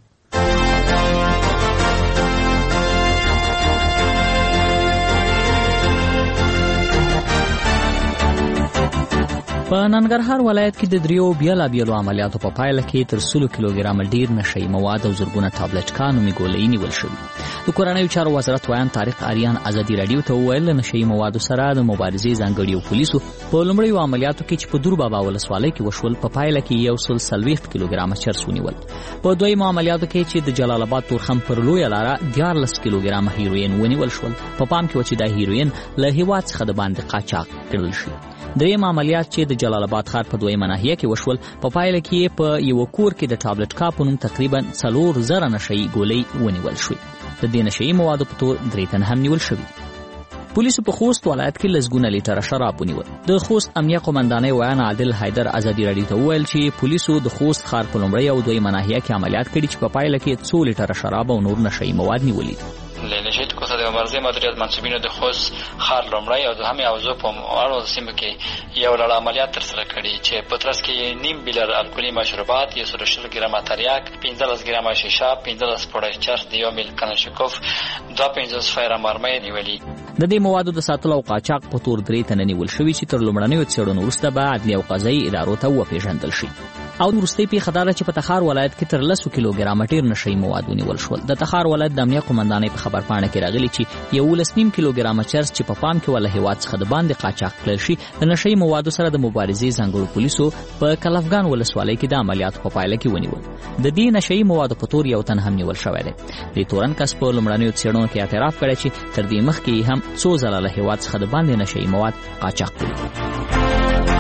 په ننګرهار ولایت کې د دریو بیلابیلو عملیاتو په پایله کې تر سلو کیلوګرام ډیر نشئی مواد او زرګونه تابلچکان او میګولې نیول شوي. د کورنیو چارو وزارت ویان طارق آریان ازادي رادیو ته وویل نشئی موادو سره د مبارزې ځانګړي پولیسو په لومړیو عملیاتو کې چې په دور بابا ولسوالۍ کې وشول په پایله کې یو سل څلوېښت کیلوګرامه چرس ونیول. په دویمو عملیاتو کې چې د جلال آباد تورخم پر لویه لاره دیارلس کیلوګرامه هیروین ونیول شول. په پام کې و چې دا هیروین له هیواد څخه د باندې قاچاق کړل شي. دریم عملیات چې د جلال آباد ښار په دویمه ناحیه کې وشول په پایله کې په یو کور کې د ټابلټ کا په نوم تقریبا څلور زره نشئی ګولۍ ونیول شوې. د دې نشئی موادو په تور درې تن هم نیول شوي. پولیسو په خوست ولایت کې لسګونه لیټره شراب ونیول. د خوست امنیه قومندانۍ ویان عادل حیدر ازادي رادیو ته وویل چې پولیسو د خوست ښار په لومړۍ او دویمه ناحیه کې عملیات کړي چې په پایله کې څو لیټره شراب او نور نشئی مواد نیولي. Le leggete cosa deve مبارزې مدیریت منصوبینو د خوست ښار لومړی او دوهمې حوزو په اړو سیمو کې یو لړ عملیات ترسره کړي چې په ترڅ کې نیم بیلر الکولي مشروبات، یو سل شل ګرامه تریاک، پنځلس ګرامه شیشه، پنځلس پوړه چرس د یو میل کلاشینکوف، دوه پنځوس فایره مرمۍ نیولي. د دې موادو د ساتلو او قاچاق په تور درې تنه نیول شوي چې تر لومړنیو څېړنو وروسته به عدلي او قضایي ادارو ته وپېژندل شي. او وروستۍ پیښه دا ده چې په تخار ولایت کې تر لسو کیلوګرامه ډېر نشهیي مواد ونیول شول. د تخار ولایت د امنیه قومندانۍ په خبرپاڼه کې راغلي چې یولس نیم کیلوګرامه چرس چې په پام کې ولا هیواد څخه د باندې قاچاق کړل شي د نشهیي موادو سره د مبارزې ځانګړو پولیسو په کلفګان ولسوالۍ کې د عملیاتو په پایله کې ونیول. د دې نشهیي موادو په تور یو تن هم نیول شوی دی. د تورن کس په لومړنیو څېړنو کې اعتراف کړی چې تر دې مخکې هم څو ځله له هیواد څخه د باندې نشهیي مواد قاچاق کړي.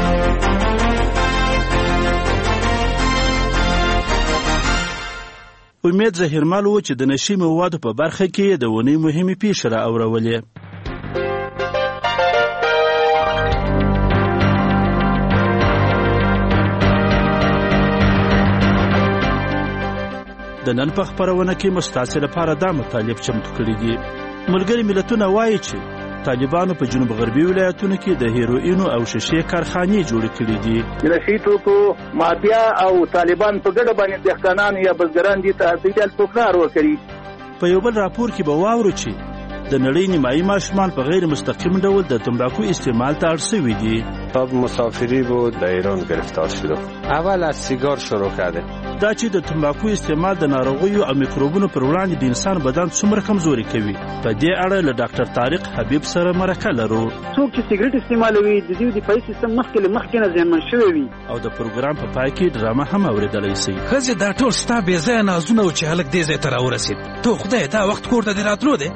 امید زهیرمل و چې د نشي موادو په برخه کې د ونې مهمې پیښې را اورولې. د نن په خپرونه کې مستاسې لپاره دا مطالب چمتو کړي دي. ملګري ملتونه وایي چې طالبانو په جنوب غربي ولایتونو کې د هیروینو او شیشې کارخانې جوړې کړې دي. د نشي توکو مافیا او طالبان په ګډه باندې دهقانان یا بزګران دي ته هڅې توکار وکړي. په یو بل راپور کې به واورو چې د نړۍ نیمایي ماشومان په غیر مستقیم ډول د تنباکو استعمال ته اړ شوي دي. تاب مسافری بود در ایران گرفتار شده. اول از سیگار شروع کرده. دا چې د تنباکو استعمال د ناروغیو او میکروبونو پر وړاندې د انسان بدن څومره کمزوري کوي. په دې اړه له ډاکټر طارق حبیب سره مرکه لرو. څوک چې سیګریټ استعمالوي د دې دفاعي سیستم مخکې له مخکې نه زیانمن شوی وي. او د پروګرام په پای کې ډرامه هم اورېدلی شئ. ښځې دا ټول ستا بې ځایه نازونه و چې هلک دې ځای ته راورسېد. تو خدای دا وخت کور ته دې راتلو دی.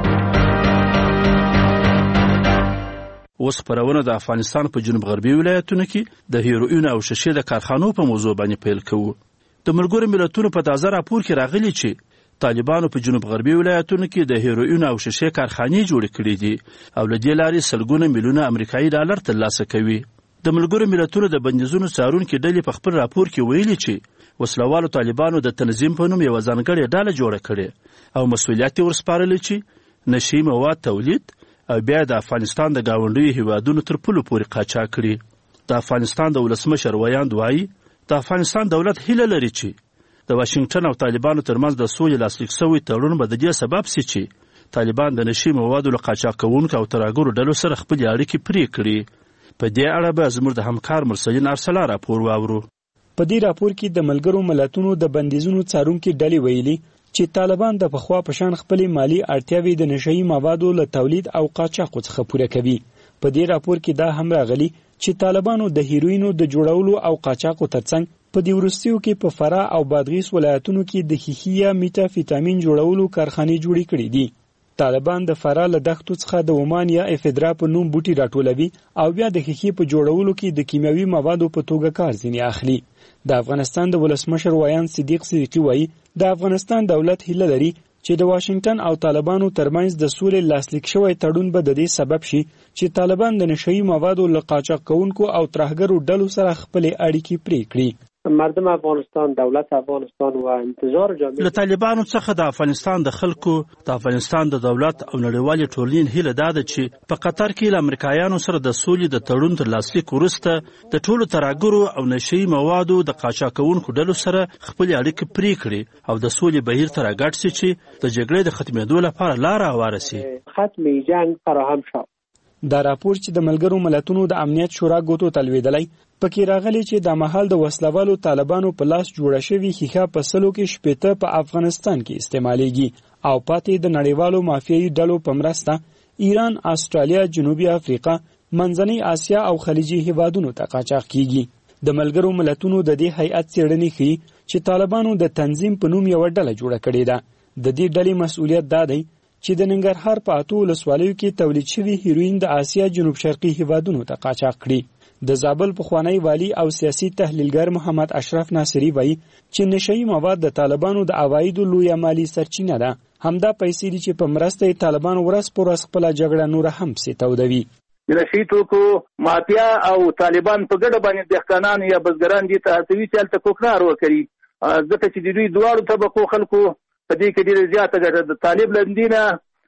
اوس خپرونه د افغانستان په جنوب غربي ولایتونو کې د هیروین او شیشې د کارخانو په موضوع باندې پیل کوو. د ملګرو ملتونو په تازه راپور کې راغلي چې طالبانو په جنوب غربي ولایتونو کې د هیروین او شیشې کارخانې جوړې کړې دي او له دې لارې سلګونه میلیونه امریکایي ډالر ترلاسه کوي. د ملګرو ملتونو د بندیزونو څارونکي ډلې په خپل راپور کې ویلي چې وسلوالو طالبانو د تنظیم په نوم یوه ځانګړې ډله جوړه کړې او مسؤلیت یې ورسپارلی چې نشهیي مواد تولید او بیا د افغانستان د ګاونډیو هیوادونو تر پولو پورې قاچاق کړي. د افغانستان د ولسمشر ویاند وایي د افغانستان دولت هیله لري چې د واشنګټن او طالبانو ترمنځ د سولې لاسلیک شوی تړون به د دې سبب سي چې طالبان د نشهیي موادو له قاچاق کوونکو او ترهګرو ډلو سره خپلې اړیکې پرې کړي. په دې اړه به زموږ د همکار مرسلین ارسلا راپور واورو. په دې راپور کې د ملګرو ملتونو د بندیزونو څارونکي ډلې ویلي چې طالبان د پخوا په شان خپلې مالی اړتیاوې د نشهیي موادو له تولید او قاچاقو څخه پوره کوي. په دې راپور کې دا هم راغلي چې طالبانو د هیروینو د جوړولو او قاچاقو ترڅنګ په دې وروستیو کې په فراه او بادغیس ولایتونو کې د ښیښې یا میټافیتامین جوړولو کارخانې جوړې کړې دي. طالبان د فراه له دښتو څخه د اومان یا افیدرا په نوم بوټي راټولوي او بیا د ښیښې په جوړولو کې د کیمیاوي موادو په توګه کار ځینې اخلي. د افغانستان د ولسمشر ویاند صدیق صدیقي وایي د افغانستان دولت هیله لري چې د واشنګټن او طالبانو ترمنځ د سولې لاسلیک شوی تړون به د دې سبب شي چې طالبان د نشهیي موادو له قاچاق کوونکو او ترهګرو ډلو سره خپلې اړیکې پرې کړي. مردم افغانستان، دولت افغانستان و انتظار جامعه له طالبانو څخه د افغانستان د خلکو، د افغانستان د دولت او نړیوالې ټولنې هیله دا ده چې په قطر کې له امریکایانو سره د سولې د تړون تر لاسلیک وروسته د ټولو ترهګرو او نشهیي موادو د قاچاق کوونکو ډلو سره خپلې اړیکې پرې کړي او د سولې بهیر ته راګډ شي چې د جګړې د ختمېدو لپاره لاره هواره شي. ختم جنگ فراهم شو. دا راپور چې د ملګرو ملتونو د امنیت شورا ګوتو تلویدلی پکې راغلی چې د مهال د وسلوالو طالبانو په لاس جوړه شوې ښیښه په سلو کې شپېته په افغانستان کې استعمالیږي او پاتې د نړیوالو مافیایي ډلو په مرسته ایران، استرالیا، جنوبي افریقا، منځنۍ اسیا او خلیجي هیوادونو ته قاچاق کیږي. د ملګرو ملتونو د دې هیئت څېړنې ښیي چې طالبانو د تنظیم په نوم یوه ډله جوړه کړې ده. د دې ډلې مسؤلیت دا دی چې د ننګرهار په اتو ولسوالیو کې تولید شوي هیروین د اسیا جنوب شرقي هیوادونو ته قاچاق کړي. د زابل پخوانی والی او سیاسي تحلیلګر محمد اشرف ناصری وایي چې نشهیي مواد د طالبانو د عوایدو لویه مالي سرچینه ده. همدا پیسې دي چې په مرسته یې طالبان ورځ پر ورځ خپله جګړه نوره هم پسې تودوي. د نشهیي توکو مافیا او طالبان په ګډه باندې دهقانان یا بزګران دي ته هڅوي چې هلته کوکنار وکړي، ځکه چې د دوی دواړو طبقو خلکو په دې کې ډېره زیاته ګټه د طالب له دې نه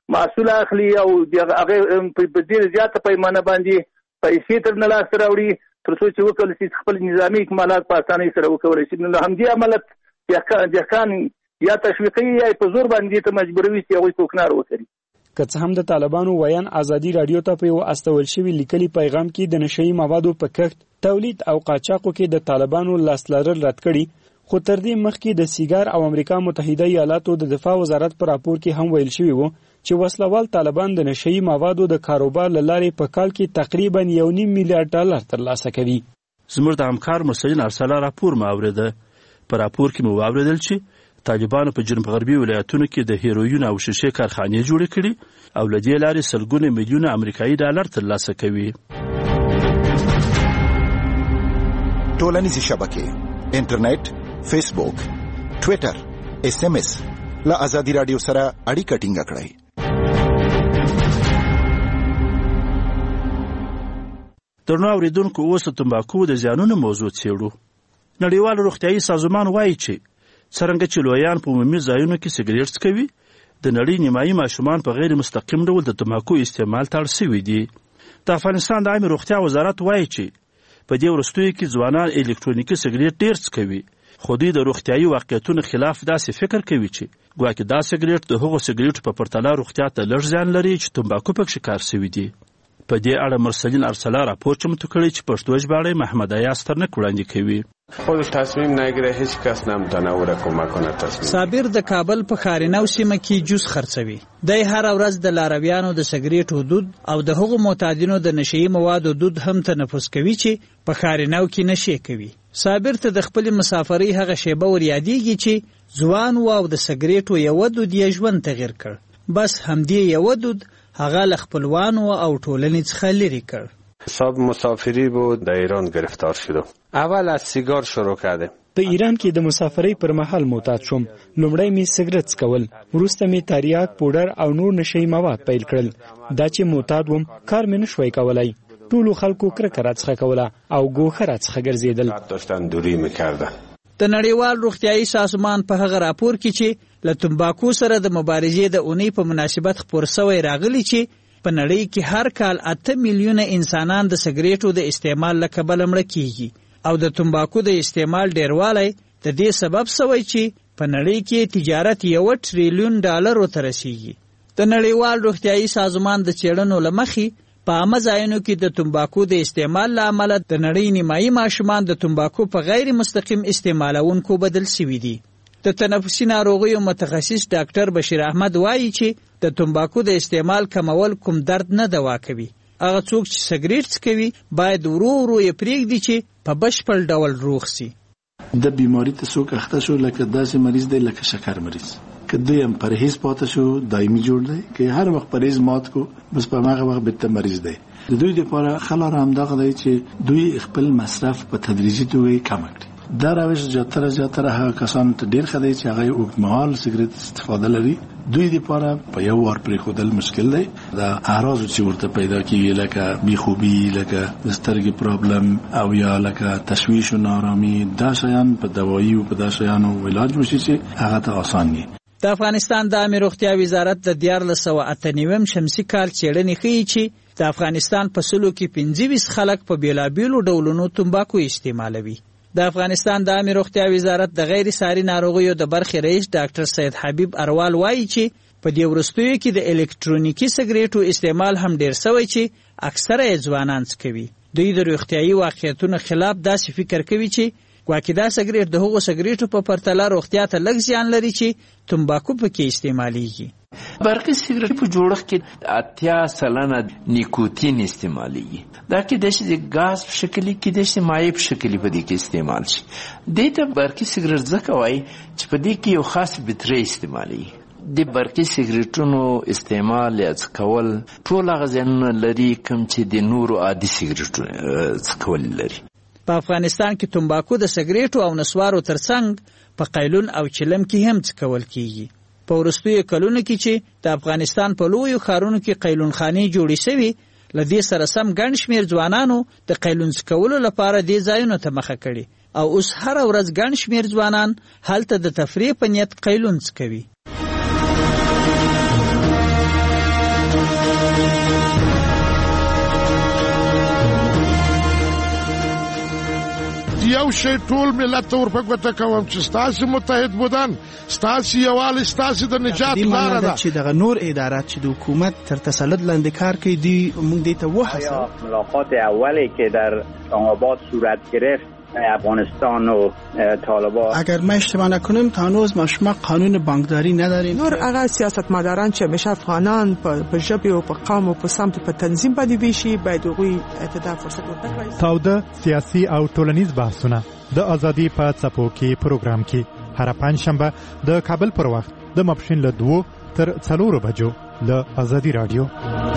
محصول اخلي او هغه په ډیر زیاته پیمانه باندې پیسې تر نه لاس راوړي تر څو چې وکړي چې خپل نظامی اکمالات په اسانۍ سره وکړي چې نو همدې عملت ځکان یا تشویقي یا په زور باندې ته مجبوروي چې هغه کوکنار وکړي. که څه هم د طالبانو ویان ازادي رادیو ته په یو استول شوی لیکلي پیغام کې د نشئی موادو په کښت، تولید او قاچاقو کې د طالبانو لاس لرل رد کړي، خو تر دې مخکې د سیګار او امریکا متحده ایالاتو د دفاع وزارت پر راپور کې هم ویل شوی وو چې وسلوال طالبان د نشئی موادو د کاروبار لارې په کال کې تقریبا یو نیم میلیارډ ډالر ترلاسه کوي. زموږ د همکار مرسلین ارسله راپور مو اوریده. په راپور کې مو واوریدل چې طالبانو په جنوب غربي ولایتونو کې د هیروین او شیشې کارخانې جوړې کړي او له دې لارې سلګونه میلیونه امریکایي ډالر ترلاسه کوي. ټولنیزې شبکې، انټرنیټ، فیسبوک، ټویټر، اس ام اس له ازادي رادیو سره اړیکه ټینګه کړئ. درنو اوریدونکو، اوس د تمباکو د زیانونو موضوع څېړو. نړیوال روغتیایي سازمان وایي چې څرنګه چې لویان په عمومي ځایونو کې سګریټ څکوي، د نړۍ نیمایي ماشومان په غیر مستقیم ډول د تمباکو استعمال ته اړ سوي دي. د افغانستان د عامې روغتیا وزارت وایي چې په دې وروستیو کې ځوانان الکترونیکي سګریټ ډېر څکوي، خو دوی د روغتیایي واقعیتونو خلاف داسې فکر کوي چې ګواکې دا سګریټ د هغو سګریټو په پرتله روغتیا ته لږ زیان لري چې تمباکو پکښې کار سوي دي. په دې اړه مرسلین ارسله راپور چمتو کړی چې پښتو ژباړه محمد ایاز ترنک وړاندې کوي. خودش تصمیم نگیره، هیچ کس نمیتونه او را کمک کنه تصمیم. صابر د کابل په خارینو سیمه کې جوس خرڅوي. د هر ورځ د لارویانو د سګریټ حدود او د هغو معتادینو د نشئی موادو حدود هم تنفس کوي چې په خارینو کې نشي کوي. صابر ته د خپل مسافرۍ هغه شیبه ور یادېږي چې ځوان و او د سګریټو یو دود یې ژوند تغیر کړ. بس همدې یو دود هغه له خپلوانو او ټولنې څخه لرې کړ. صاحب مسافری بود، در ایران گرفتار شد. اول از سیگار شروع کرده. په ایران کې د مسافرۍ پر مهال معتاد شوم. لومړی می سګرټ څکول، وروسته می تریاک، پودر او نور نشئی مواد پیل کړل. دا چې معتاد وم، کار مې نشوای کولای. ټولو خلکو کرکه راڅخه کوله او ګوښه راڅخه ګرځېدل. داشتن دوری میکرده. د نړیوال روغتیایي سازمان په هغه راپور کې چې له تمباکو سره د مبارزې د اونۍ په مناسبت خپور شوی راغلی چې په نړۍ کې هر کال اته میلیونه انسانان د سګریټو د استعمال له کبله مړه کیږي او د تمباکو د استعمال ډیروالی د دې سبب شوی چې په نړۍ کې تجارت یو ټریلیون ډالرو ته رسیږي. د نړیوال روغتیایي سازمان د څېړنو له مخې په عامه ځایونو کې د تمباکو د استعمال له امله د نړۍ نیمایي ماشومان د تمباکو په غیر مستقیم استعمالونکو بدل شوي دي. د تنفسي ناروغیو متخصص ډاکټر بشیر احمد وایي چې د تمباکو د استعمال کمول کوم درد نه دوا کوي. هغه څوک چې سګریټ څکوي باید ورو ورو یې پرېږدي چې په بشپړ ډول روغ شي. د بیماری ته څوک اخته شو لکه داسې مریض دی لکه شکر مریض، که دوی هم پرهیز پاتې شو دایمي جوړ دی، که هر وخت پرهیز مات کو بس په هغه وخت بته مریض دی. د دوی لپاره خلار هم دغه دی چې دوی خپل مصرف په تدریجي توګه کم کړي. دا روش زیاتره زیاتره هغه کسان ته ډیر ښه دی چې هغه اوږدمهال سګریټ استفاده لري. دوی لپاره په یو وار پرېښودل مشکل دی. دا اعراض چې ورته پیدا کیږي لکه بیخوبي، لکه د سترګې پرابلم او یا لکه تشویش و نارامي، دا شیان په دوایي او په دا شیانو علاج وشي چې هغه ته آسان دي. د افغانستان د عامې روغتیا وزارت د دیارلس سوه اته نویم شمسي کال څېړنې ښیي چې د افغانستان په سلو کې پنځه ویشت خلک په بېلابېلو ډولونو تمباکو استعمالوي. د افغانستان د عامې روغتیا وزارت د غیر ساري ناروغیو د برخې رئیس ډاکټر سید حبیب اروال وایي چې په دې وروستیو کې د الکترونیکي سګریټو استعمال هم ډیر شوی چې اکثره یې ځوانان څکوي. دوی د روغتیایي واقعیتونو خلاف داسې فکر کوي چې ګواکې دا سګریټ د هغو سګریټو په پرتله روغتیا ته لږ زیان لري چې تمباکو پکې استعمالیږي. برقی سیګریټ په جوړښت کې اتیا سلنه نیکوتین استعمالیږي. دا کې د شي غاز په شکل کې د شي مایع په شکل په دې کې استعمال شي. د ته برقی سیګریټ ځکه وایي چې په دې کې یو خاص بټري استعمالیږي. د برقی سیګریټونو استعمال یا څکول ټول هغه زیانونه لري کوم چې د نورو عادي سیګریټونو څکول لري. په افغانستان کې تمباکو د سګریټو او نسوارو ترڅنګ په قیلون او چلم کې هم څکول کیږي. په وروستیو کلونو کې چې د افغانستان په لویو ښارونو کې قیلون خانې جوړې شوي، له دې سره سم ګڼ شمېر ځوانانو د قیلون څکولو لپاره دې ځایونو ته مخه کړې او اوس هره ورځ ګڼ شمېر ځوانان هلته د تفریح په نیت قیلون څکوي. یو شی ټول ملت ته ورپګوته کوم چې ستاسو متحد بودن ستاسو یووالی ستاسو د نجات لاره ده چې دغه نور ادارات چې د حکومت تر تسلط لاندې کار کوي دی موږ دې ته وهڅوو. ملاقات اولی که در آباد صورت گرفت افغانستان و طالبان، اگر ما اشتباه نکنیم تا هنوز ما شما قانون بانکداری نداریم. نور هغه سیاستمداران چې همیشه افغانان په ژبه او په قوم او په سمت په تنظیم باندې ویشي باید هغوی ته فرصت ورکړي. تاوده سیاسي او ټولنیز بحثونه د ازادي په څپو کې پروګرام کې هر پنځشنبه د کابل پر وخت د ماپښین له دوو تر څلورو بجو له ازادي رادیو.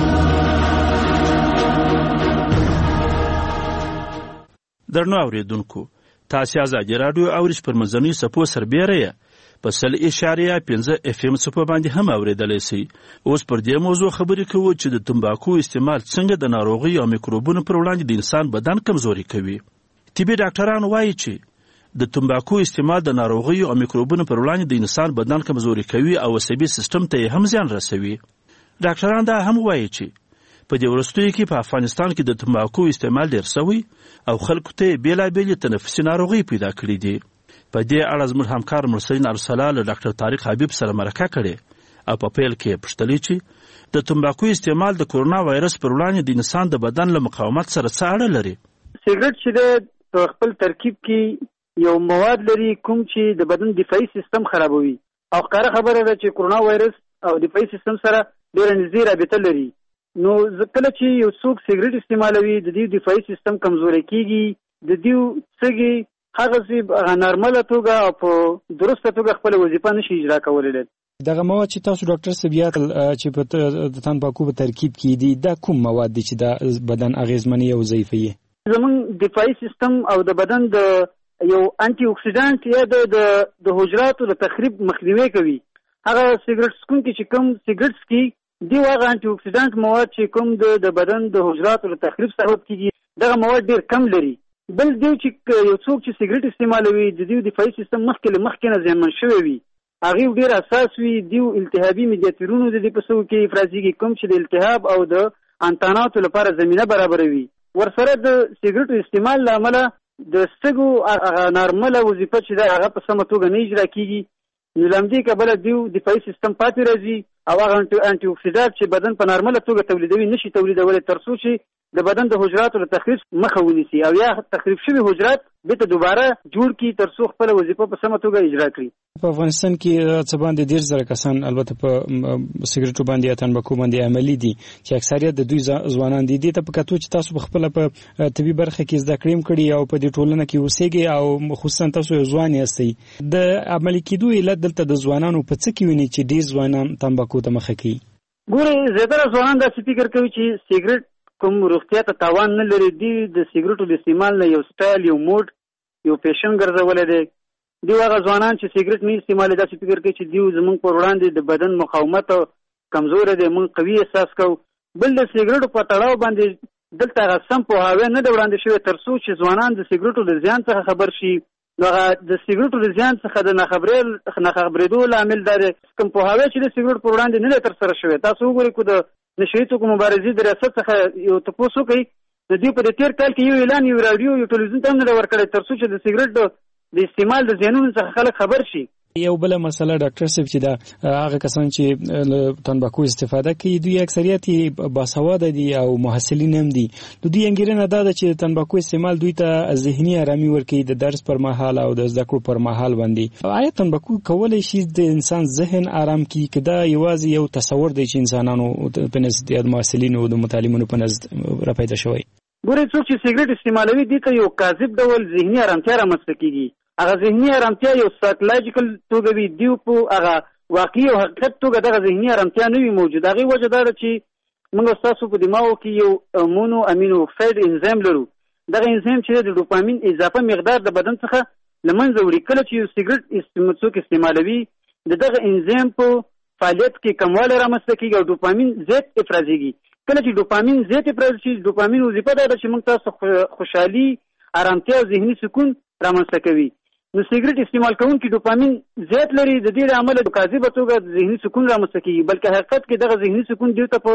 درنو اوریدونکو، تاسو ازادي رادیو اورش پر مزنی سپو سربېره په سل اشاریه پنځه اف ام سپو باندې هم اوریدلای شئ. اوس پر دې موضوع خبرې کوو چې د تمباکو استعمال څنګه د ناروغي او میکروبونو پر وړاندې د انسان بدن کمزوري کوي. طبي ډاکټران وایي چې د تمباکو استعمال د ناروغي او میکروبونو پر وړاندې د انسان بدن کمزوري کوي او عصبي سیستم ته هم زیان رسوي. ډاکټران دا هم وایي چې په دې وروستیو کې په افغانستان کې د تمباکو استعمال ډېر شوی او خلکو ته بېلابېلې تنفسي ناروغۍ پیدا کړي دي. په دې اړه زموږ همکار مرسلین ارسلا له ډاکټر طارق حبیب سره مرکه کړې او په پیل کې یې پوښتلې چې د تمباکو استعمال د کورونا وایرس پر وړاندې د انسان د بدن له مقاومت سره څه اړه لري. سیګرټ چې د خپل ترکیب کې یو مواد لري کوم چې د بدن دفاعي سیستم خرابوي او ښکاره خبره ده چې کورونا وایرس او دفاعي سیستم سره ډېره نږدې رابطه لري. نو کله چې یو څوک سیګریټ استعمالوي د دې دفاعي سیستم کمزوري کیږي، د دې سږي هغه سي نارمله توګه او په درسته توګه خپل وظیفه نشي اجرا کولای. دغه مواد چې تاسو ډاکټر سبیات چې په د تمباکو په ترکیب کې دي دا کوم مواد دي چې د بدن اغیزمنې او ضعیفوي؟ زمون دفاعي سیستم او د بدن د یو انټي اوکسیډانټ یا د د حجراتو د تخریب مخنیوي کوي. هغه سیګریټ څکونکي چې کوم سیګریټ څکي دی هغه انټي اوکسیډانټ مواد چې کوم د د بدن د حجراتو د تخریب سبب کیږي دغه مواد ډیر کم لري. بل دی چې یو څوک چې سیګریټ استعمالوي د دې دفاعي سیستم مخکې له مخکې نه زیانمن شوی وي، هغه ډیر اساس وي دی التهابي میډیاتورونو د دې په څو کې افرازيږي کوم چې د التهاب او د انتاناتو لپاره زمينه برابروي. ورسره د سیګریټ استعمال لامل د سګو هغه نارمله وظیفه چې دا هغه په سمه توګه نه اجرا کیږي. نو لمدې کبل دیو دفاعي سیستم پاتې راځي او هغه انټي اوکسیډانټ چې بدن په نارمله توګه تولیدوي نشي تولیدولی تر څو چې د بدن د حجراتو د تخریب مخه ونیسي او یا تخریب شوي حجرات بیرته دوباره جوړ کړي تر څو خپل وظیفه په سمه توګه اجرا کړي. په افغانستان کې څه باندې ډېر زره کسان البته په سیګریټو باندې یا تمباکو باندې عملي دي چې اکثریت د دوی ځوانان دي. دې ته په کتو چې تاسو په خپل په طبي برخه کې زده کړې کړي او په دې ټولنه کې اوسېږئ او خصوصا تاسو یو ځوان یاستئ، د عملي کېدو علت دلته د ځوانانو په څه کې ویني چې ډېر ځوانان تمباکو ته مخه کوي؟ ګوره زیاتره ځوانان داسې فکر کوي چې سیګریټ کوم روغتیا ته تاوان نه لري. دی د سیګریټو د استعمال نه یو سټایل یو موډ یو پیشن ګرځولی دی. دی هغه ځوانان چې سیګریټ نه استعمالوي داسې فکر کوي چې دی زموږ پر وړاندې د بدن مقاومت کمزوری دی، موږ قوي احساس کوو. بل د سیګریټو په تړاو باندې دلته هغه سم پوهاوی نه دی وړاندې شوی تر څو چې ځوانان د سیګریټو د زیان څخه خبر شي. هغه د سیګریټو د زیان څخه د ناخبرېدو لامل دا دی کوم پوهاوی چې د سیګریټ پر وړاندې نه دی ترسره شوی. تاسو وګورئ کو د نشهیي توکو مبارزې د ریاست څخه یو تپوس وکړئ، د دوی په تیر کال کې یو اعلان یو راډیو یو ټلویزیون ته هم نه دی ورکړی تر څو چې د سیګریټ د استعمال د زیانونو څخه خلک خبر شي. یو بل مسله ډاکټر صاحب چې دا هغه کسان چې له تمباکو استفاده کوي دوی اکثریت باسواده دي او محصلین هم دي. د دوی انګیرنه دا ده چې تمباکو استعمال دوی ته ذهني آرامي ورکوي د درس پر مهال او د زده کړو پر مهال باندې. آیا تمباکو کولی شي د انسان ذهن آرام کړي که دا یوازې یو تصور دی چې انسانانو په نزد د محصلینو د متعلمینو په نزد راپیدا شوی؟ ګورئ څوک چې سیګریټ استعمالوي دې ته یو کاذب ډول ذهني آرامتیا رامنځته کیږي. هغه ذهني آرامتیا یو سایکولوژیکل توګه وي، دیو په هغه واقعي او حقیقت توګه دغه ذهني آرامتیا نه وي موجود. هغې وجه دا ده چې موږ ستاسو په دماغو کې یو مونو امینو اکساید انزیم لرو. دغه انزیم چې د ډوپامین اضافه مقدار د بدن څخه له منځه وړي. کله چې یو سیګریټ څوک استعمالوي د دغه انزیم په فعالیت کې کموالی رامنځته کېږي او ډوپامین زیات افرازېږي. کله چې ډوپامین زیات افراز شي ډوپامین وظیفه دا ده چې موږ تاسو خوشحالي، آرامتیا او ذهني سکون رامنځته کوي. نو سیګریټ استعمال کوونکي ډوپامین زیات لري، د دې له امله د کاذبه توګه ذهني سکون رامنځته کېږي، بلکې حقیقت کې دغه ذهني سکون دوی ته په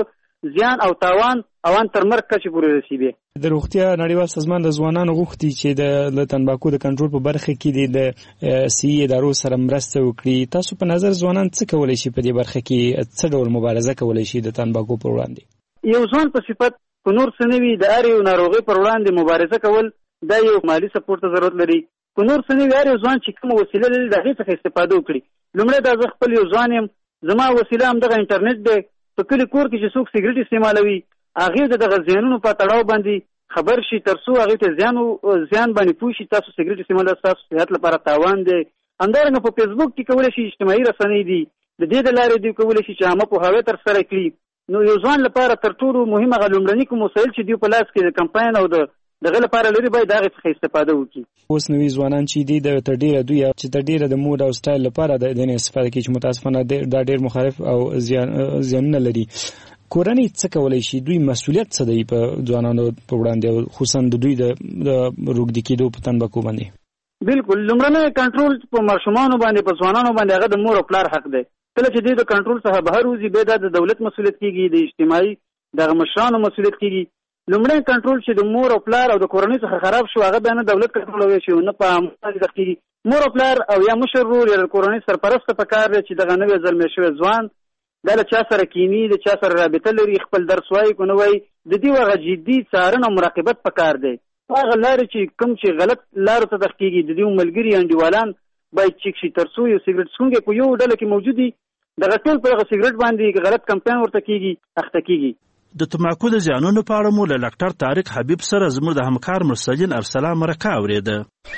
زیان او تاوان اوان تر مرګ کچې پورې رسیږي. د روغتیا نړیوال سازمان د ځوانانو غوښتي چې د تنباکو د کنټرول په برخه کې د سی ادارو سره مرسته وکړي. تاسو په نظر ځوانان څه کولی شي په دې برخه کې څه ډول مبارزه کولی شي د تنباکو پر وړاندې؟ یو ځوان په صفت په نور څه نه وي د هر یو ناروغۍ پر وړاندې مبارزه کول دا یو مالي سپورټ ته ضرورت لري. په نور څه نه وي هر یو ځوان چې کومه وسیله لري د هغې څخه استفاده وکړي. لومړی دا زه خپل یو ځوان یم، زما وسیله همدغه انټرنیټ دی. په کلي کور کې چې څوک سګرټ استعمالوي هغې د دغه زیانونو په تړاو باندې خبر شي تر څو هغې ته زیان زیان باندې پوه شي تاسو سګرټ استعمال ستاسو صحت لپاره تاوان دی. همدارنګه په فیسبوک کې کولی شي اجتماعي رسنۍ دي د دې د لارې دوی کولی شي چې عامه پوهاوی ترسره کړي. نو یو ځوان لپاره تر ټولو مهم هغه لومړني کوم وسایل چې دوی په لاس کې د کمپاین او د دغه لپاره لري باید هغې څخه استفاده وکړي. اوس نوي ځوانان چې دي د تر ډېره دوی چې تر ډېره د موډ او سټایل لپاره د دې استفاده کوي چې متاسفانه دا ډېر مخالف او زیانونه لري. کورنۍ څه کولی شي؟ دوی مسؤلیت څه دی په ځوانانو په وړاندې او خصوصا د دوی د روږدي کېدو په تنباکو باندې؟ بالکل لومړنی کنټرول په ماشومانو باندې په ځوانانو باندې هغه د مور او پلار حق دی. کله چې دوی د کنټرول څخه بهر وځي بیا دا د دولت مسؤلیت کېږي، د اجتماعي دغه مشرانو مسؤلیت کېږي. لومړی کنټرول چې د مور او پلار او د کورنۍ څخه خراب شو هغه بیا نه دولت کنټرولولی شي نه په عامه دغه کېږي. مور او پلار او یا مشر ورور یا د کورنۍ سرپرسته په کار دی چې دغه نوی زلمی شوی ځوان دا له چا سره کینی د چا سره رابطه لري خپل درس وایي که نه وایي د دې هغه جدي څارنه او مراقبت په کار دی. هغه لارې چې کوم چې غلط لارو ته تخ کېږي د دې ملګري انډیوالان باید چیک شي تر څو یو سګرټ څښونکی په یو ډله کې موجود وي دغه ټول په دغه سګرټ باندې غلط کمپاین ورته کېږي اخته کېږي. د تمباکو د زیانونو په اړه مو له ډاکټر طارق حبیب سره زموږ د همکار مرسلین ارسلان مرکه اورېده.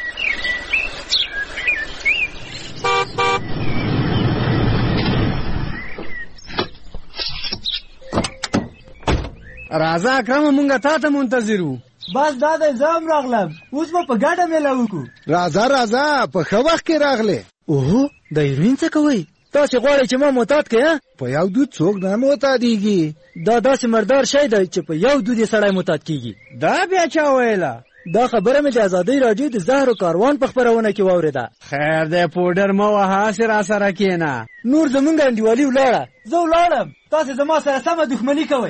راځه اکرم مونږه تا ته منتظر وو. بس دا دی زه هم راغلم، اوس به په ګډه میله وکړو. راځه راځه په ښه وخت کې راغلې. اوهو د هیروین څه کوئ؟ تاسې غواړئ چې ما معتاد کړئ؟ په یو دود څوک نه معتادېږي. دا داسې مردار شی دی چې په یو دود یې سړی معتاد کېږي. دا بیا چا ویله؟ دا خبره مې د ازادۍ راډیو د زهرو کاروان په خپرونه کې واورېده. خیر دی پوډر مه وهه، هسې را سره کښېنه. نور زمونږ انډیوالي ولاړه. زه ولاړم، تاسې زما سره سمه دښمني کوئ.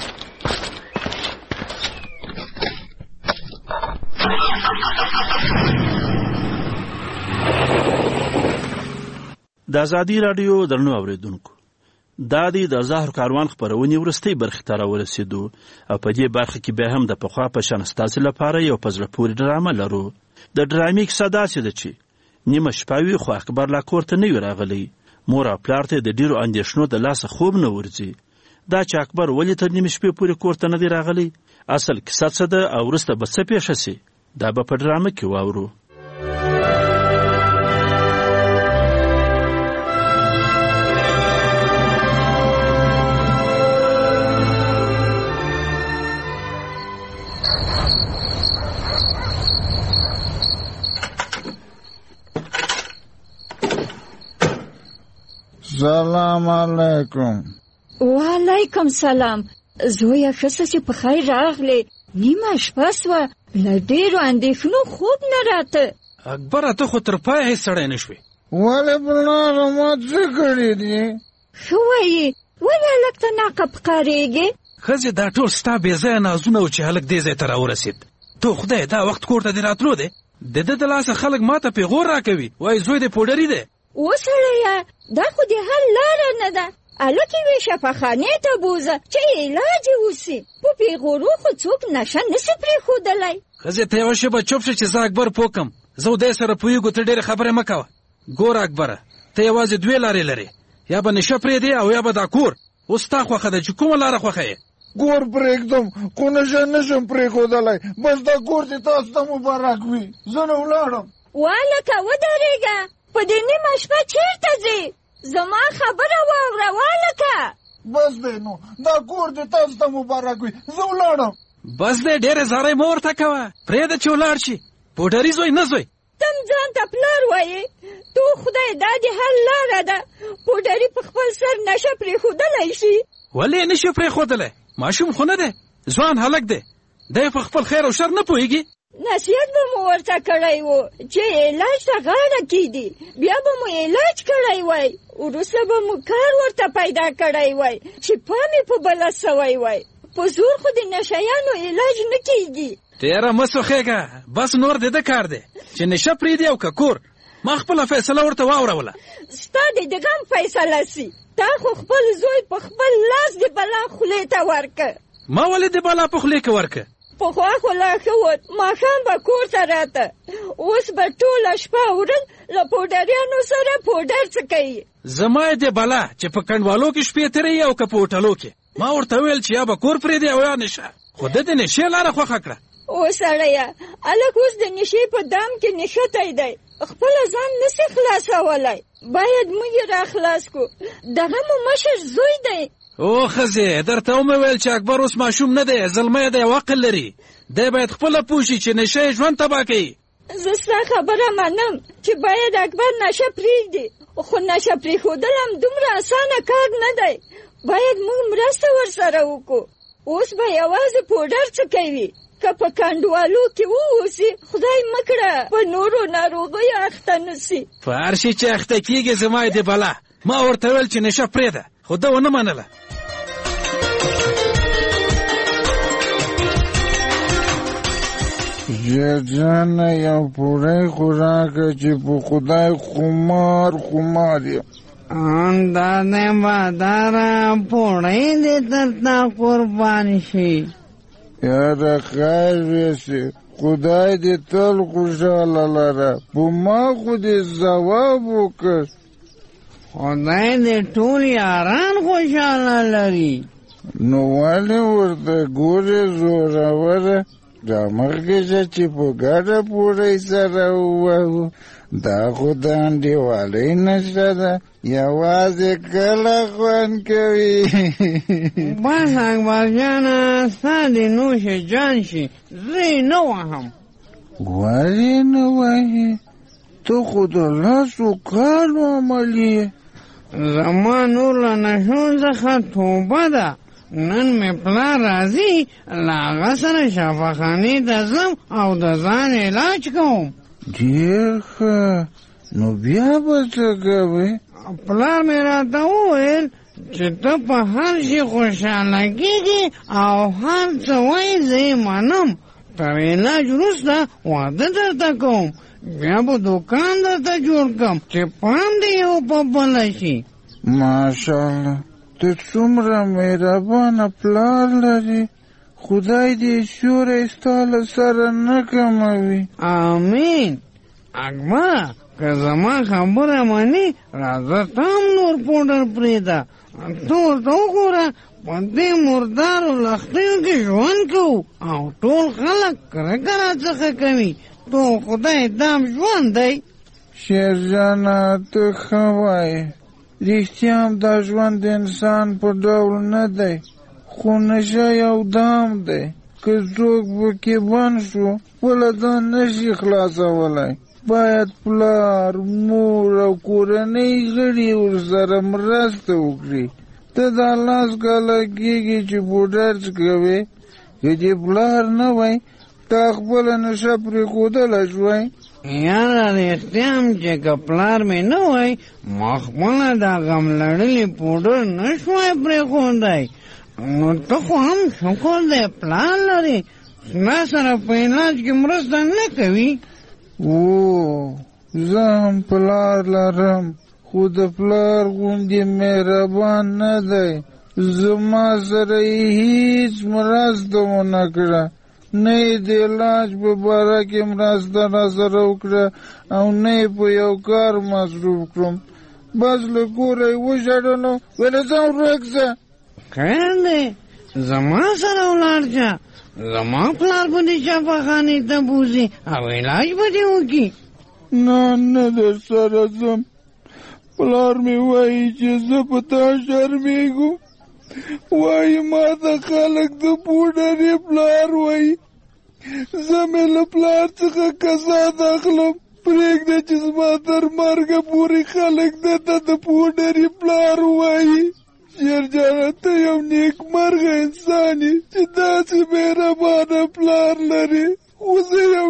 د ازادي راډیو درنو اوریدونکو دا دی د زهر کاروان خپرونې وروستۍ برخې ته راورسېدو او په دې برخه کې بیا هم د پخوا په شان ستاسې لپاره یو په زړه پورې ډرامه لرو. د ډرامې کیسه داسې ده چې نیمه شپه وي خو اکبر لا کور ته نه وي راغلی. مور او پلار ته د ډېرو اندېښنو د لاسه خوب نه ورځي. دا چې اکبر ولې تر نیمې شپې پورې کور ته نه دی راغلی، اصل کیسه څه ده او وروسته به څه پیښه سي، دا به په ډرامه کې واورو. سلام علیکم. وعلیکم سلام. زویا ښه چې په خیر راغلې. نیمه شپه سوه، له ډېرو اندېښنو خوب نه راته. اکبره ته خو تر پایه هېڅ سړی نه شوې. ولې پلاره ما څه کړي دي؟ ښه وایې، ولې هلک ته ناقه ښکارېږې؟ ښځې دا ټول ستا بې ځایه نازونه و چې هلک دې ځای ته راورسېد. ته خدای دا وخت کور ته دې راتلو دی؟ د ده د لاسه خلک ما ته پیغور راکوي، وایي زوی دې پوډري دی. وسړیه دا خو د حل لاره نه ده. هلک یې شفاخانې ته بوځه چې علاج یې وسي. په پیغورو خو څوک نشه نسي پرېښودلی. ښځې ته یوه شېبه چوپ شه چې زه اکبر پوه کړم. زه ودی سره پوهېږو، ته ډېرې خبرې مه کوه. ګوره اکبره، ته یوازې دوې لارې لرې، یا به نشه پرېږدې او یا به دا کور. اوس ستا خوښه ده چې کومه لاره خوښه یې؟ کور پرېږدم خو نشه نشم پرېښودلی. بس دا کور دې تاسو ته مبارک وي. زه نه ولاړم. والکه ودرېږه، په دې نیمه شپه چېرته ځې؟ زما خبره واوره والکه. بس دی نو، دا کور دې تاسو ته مبارک وي. زه ولاړم. بس دی ډېرې زارۍ مه ورته کوه، پرېږده چې ولاړ شي. پوډري زوی نه زوی. تم ځان ته پلار وایې؟ تو خدای دا د حل لاره ده. پوډري په خپل سر نشه پرېښودلی شي. ولې یې نشي پرېښودلی؟ ماشوم خو نه دی، ځوان هلک دی. دی په خپل خیر او شر نه پوهېږي. نصیحت به مو ورته کړی و چې علاج ته غاړه کیدي، بیا به مو علاج کړی وای، وروسته به مو کار ورته پیدا کړی وای چې پامې په بله سوی وای. په زور خو د نشیانو علاج نه کیږي. تیاره مه سوخېږه، بس نور د ده کار دی چې نشه پرېږدي او که کور. ما خپله فیصله ورته واوروله. ستا د دغه هم فیصله سي. تا خو خپل زوی په خپل لاس د بلا خولې ته ورکه. ما ولې د بلا په خولې کې ورکه؟ پخوا خو لا ښه و، ماښام به کور ته راته، اوس به ټوله شپه ورځ له پوډریانو سره پوډر څکوي. زما یې د بلا چې په کنډوالو کې شپې تېروي او که په هوټلو کې. ما ورته ویل چې یا به کور پرېږدي او یا نشه، خو ده د نشې لاره خوښه کړه. او سړیه، هلک اوس د نشې په دام کې نښتی دی، خپله ځان نسي خلاصولی. باید موږ یې را خلاص کړو. دغه مو مشر زوی دی. او ښځې، درته ومې ویل چې اکبر اوس ماشوم نه دی، زلمی دی او عقل لري. دی باید خپله پوه شي چې نشه یې ژوند تباه کوي. زه ستا خبره منم چې باید اکبر نشه پرېږدي، خو نشه پرېښودل هم دومره اسانه کار نه دی. باید موږ مرسته ورسره وکړو. اوس به یوازې پوډر څکوي، که په کنډوالو کې واوسي خدای مکړه په نورو ناروغیو اخته نسي. په هر شي چې اخته کېږي زما یې د بلا. ما ورته ویل چې نشه پرېږده، خو ده ونه منله. جانه یو پوړی خو راکړه چې په خدای خمار خمار یم. دا دی باداره پوړی دې درته قربان شي. یاره خیر ویسي، خدای دې تل خوشحاله لره. په ما خو دې ځواب وکړ. خدای دې ټول یاران خوشحاله لري. نو ولې ورته ګورې زوروره؟ رامخکې شه چې په ګډه پوړی سره ووهو. دا خو د انډیوالۍ نشه ده، یوازې کله خوند کوي. بس اکبر جانه، ستا دې نوش جان شي، زه یې نه وهم. ولې نه وهې؟ ته خو د لسو کالو عمل یې. زما نور له نشو څخه توبه ده. نن مې پلار راځي، له هغه سره شفاخانې ته ځم او د ځان علاج کوم. ډېر ښه، نو بیا به څه کوې؟ پلار مې راته وویل چې ته په هر شي خوشحاله کېږي او هر څه وایي زه یې منم. تر علاج وروسته واده درته کوم، بیا به دوکان درته جوړ کړم چې پام دې یو په بله شي. ماشاءالله، ته څومره مهربانه پلار لري. خدای دې سیوری ستا له سره نه کموي. امین. اکبر، که زما خبره منې، راځه ته هم نور پوډر پرېږده. ته ورته وګوره، په دې مردارو لښتیو کې ژوند کوو او ټول خلک کرکه راڅخه کوي. تو خدای دام ژوند دی. شیرجانه، ته ښه وایې. رښتیا هم دا ژوند د انسان په ډول نه دی، خو نشه یو دام دی. که څوک پکې بند شو، خپله ځان نشي خلاصولی. باید پلار، مور او کورنۍ غړي ورسره مرسته وکړي. ته دا لاس کاله کېږي چې پوډر څکوې. که دې پلار نه وای، تا خپله نشه پرېښودلی شوی. یاره رښتیا هم چې که پلار مې نه وای، ما خپله دا غم لړلي پوډر نه شوی پرېښودی. نو ته خو هم شکر دی پلار لرې، زما سره په علاج کې مرسته نه کوي. او زه هم پلار لرم، خو د پلار غوندې مهربان نه دی. زما سره یې هیڅ مرسته ونه کړه، نه یې د علاج په باره کې مرسته را سره وکړه او نه یې په یو کار مصروف کړم. بس له کوره یې وشړلو، ویله ځه ورک ځه. خیر دی، زما سره ولاړ شه. زما پلار به دې شفاخانې ته بوځي او علاج به دې وکړي. نه نه، در سره ځم. پلار مې وایي چې زه په تا شرمېږم. وایي ما ته خلک د پوډرې پلار وایي. زه مې له پلار څخه کسات اخلم. پرېږده چې زما تر مرګه پورې خلک دته د پوډرې پلار وایي. شیرجانه، ته یو نیکمرغه انسان یې چې داسې مهربانه پلار لرې. خو زه یو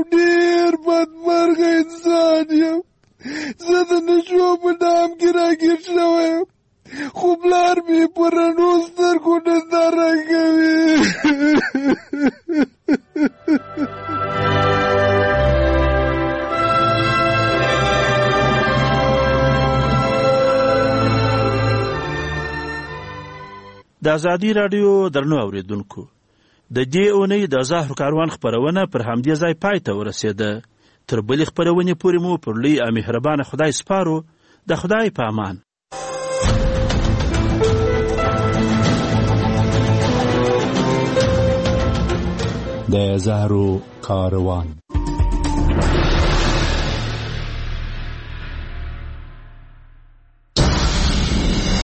راګیر شوی یم، خو پلار مې په رڼو سترګو ننداره کوي. د ازادي راډیو درنو اوریدونکو، د دې اونۍ د زهر کاروان خپرونه پر همدې ځای پای ته ورسېده. تر بلې خپرونې پورې مو پر لوی او مهربانه خدای سپارو. د خدای په امان. د زهرو کاروان.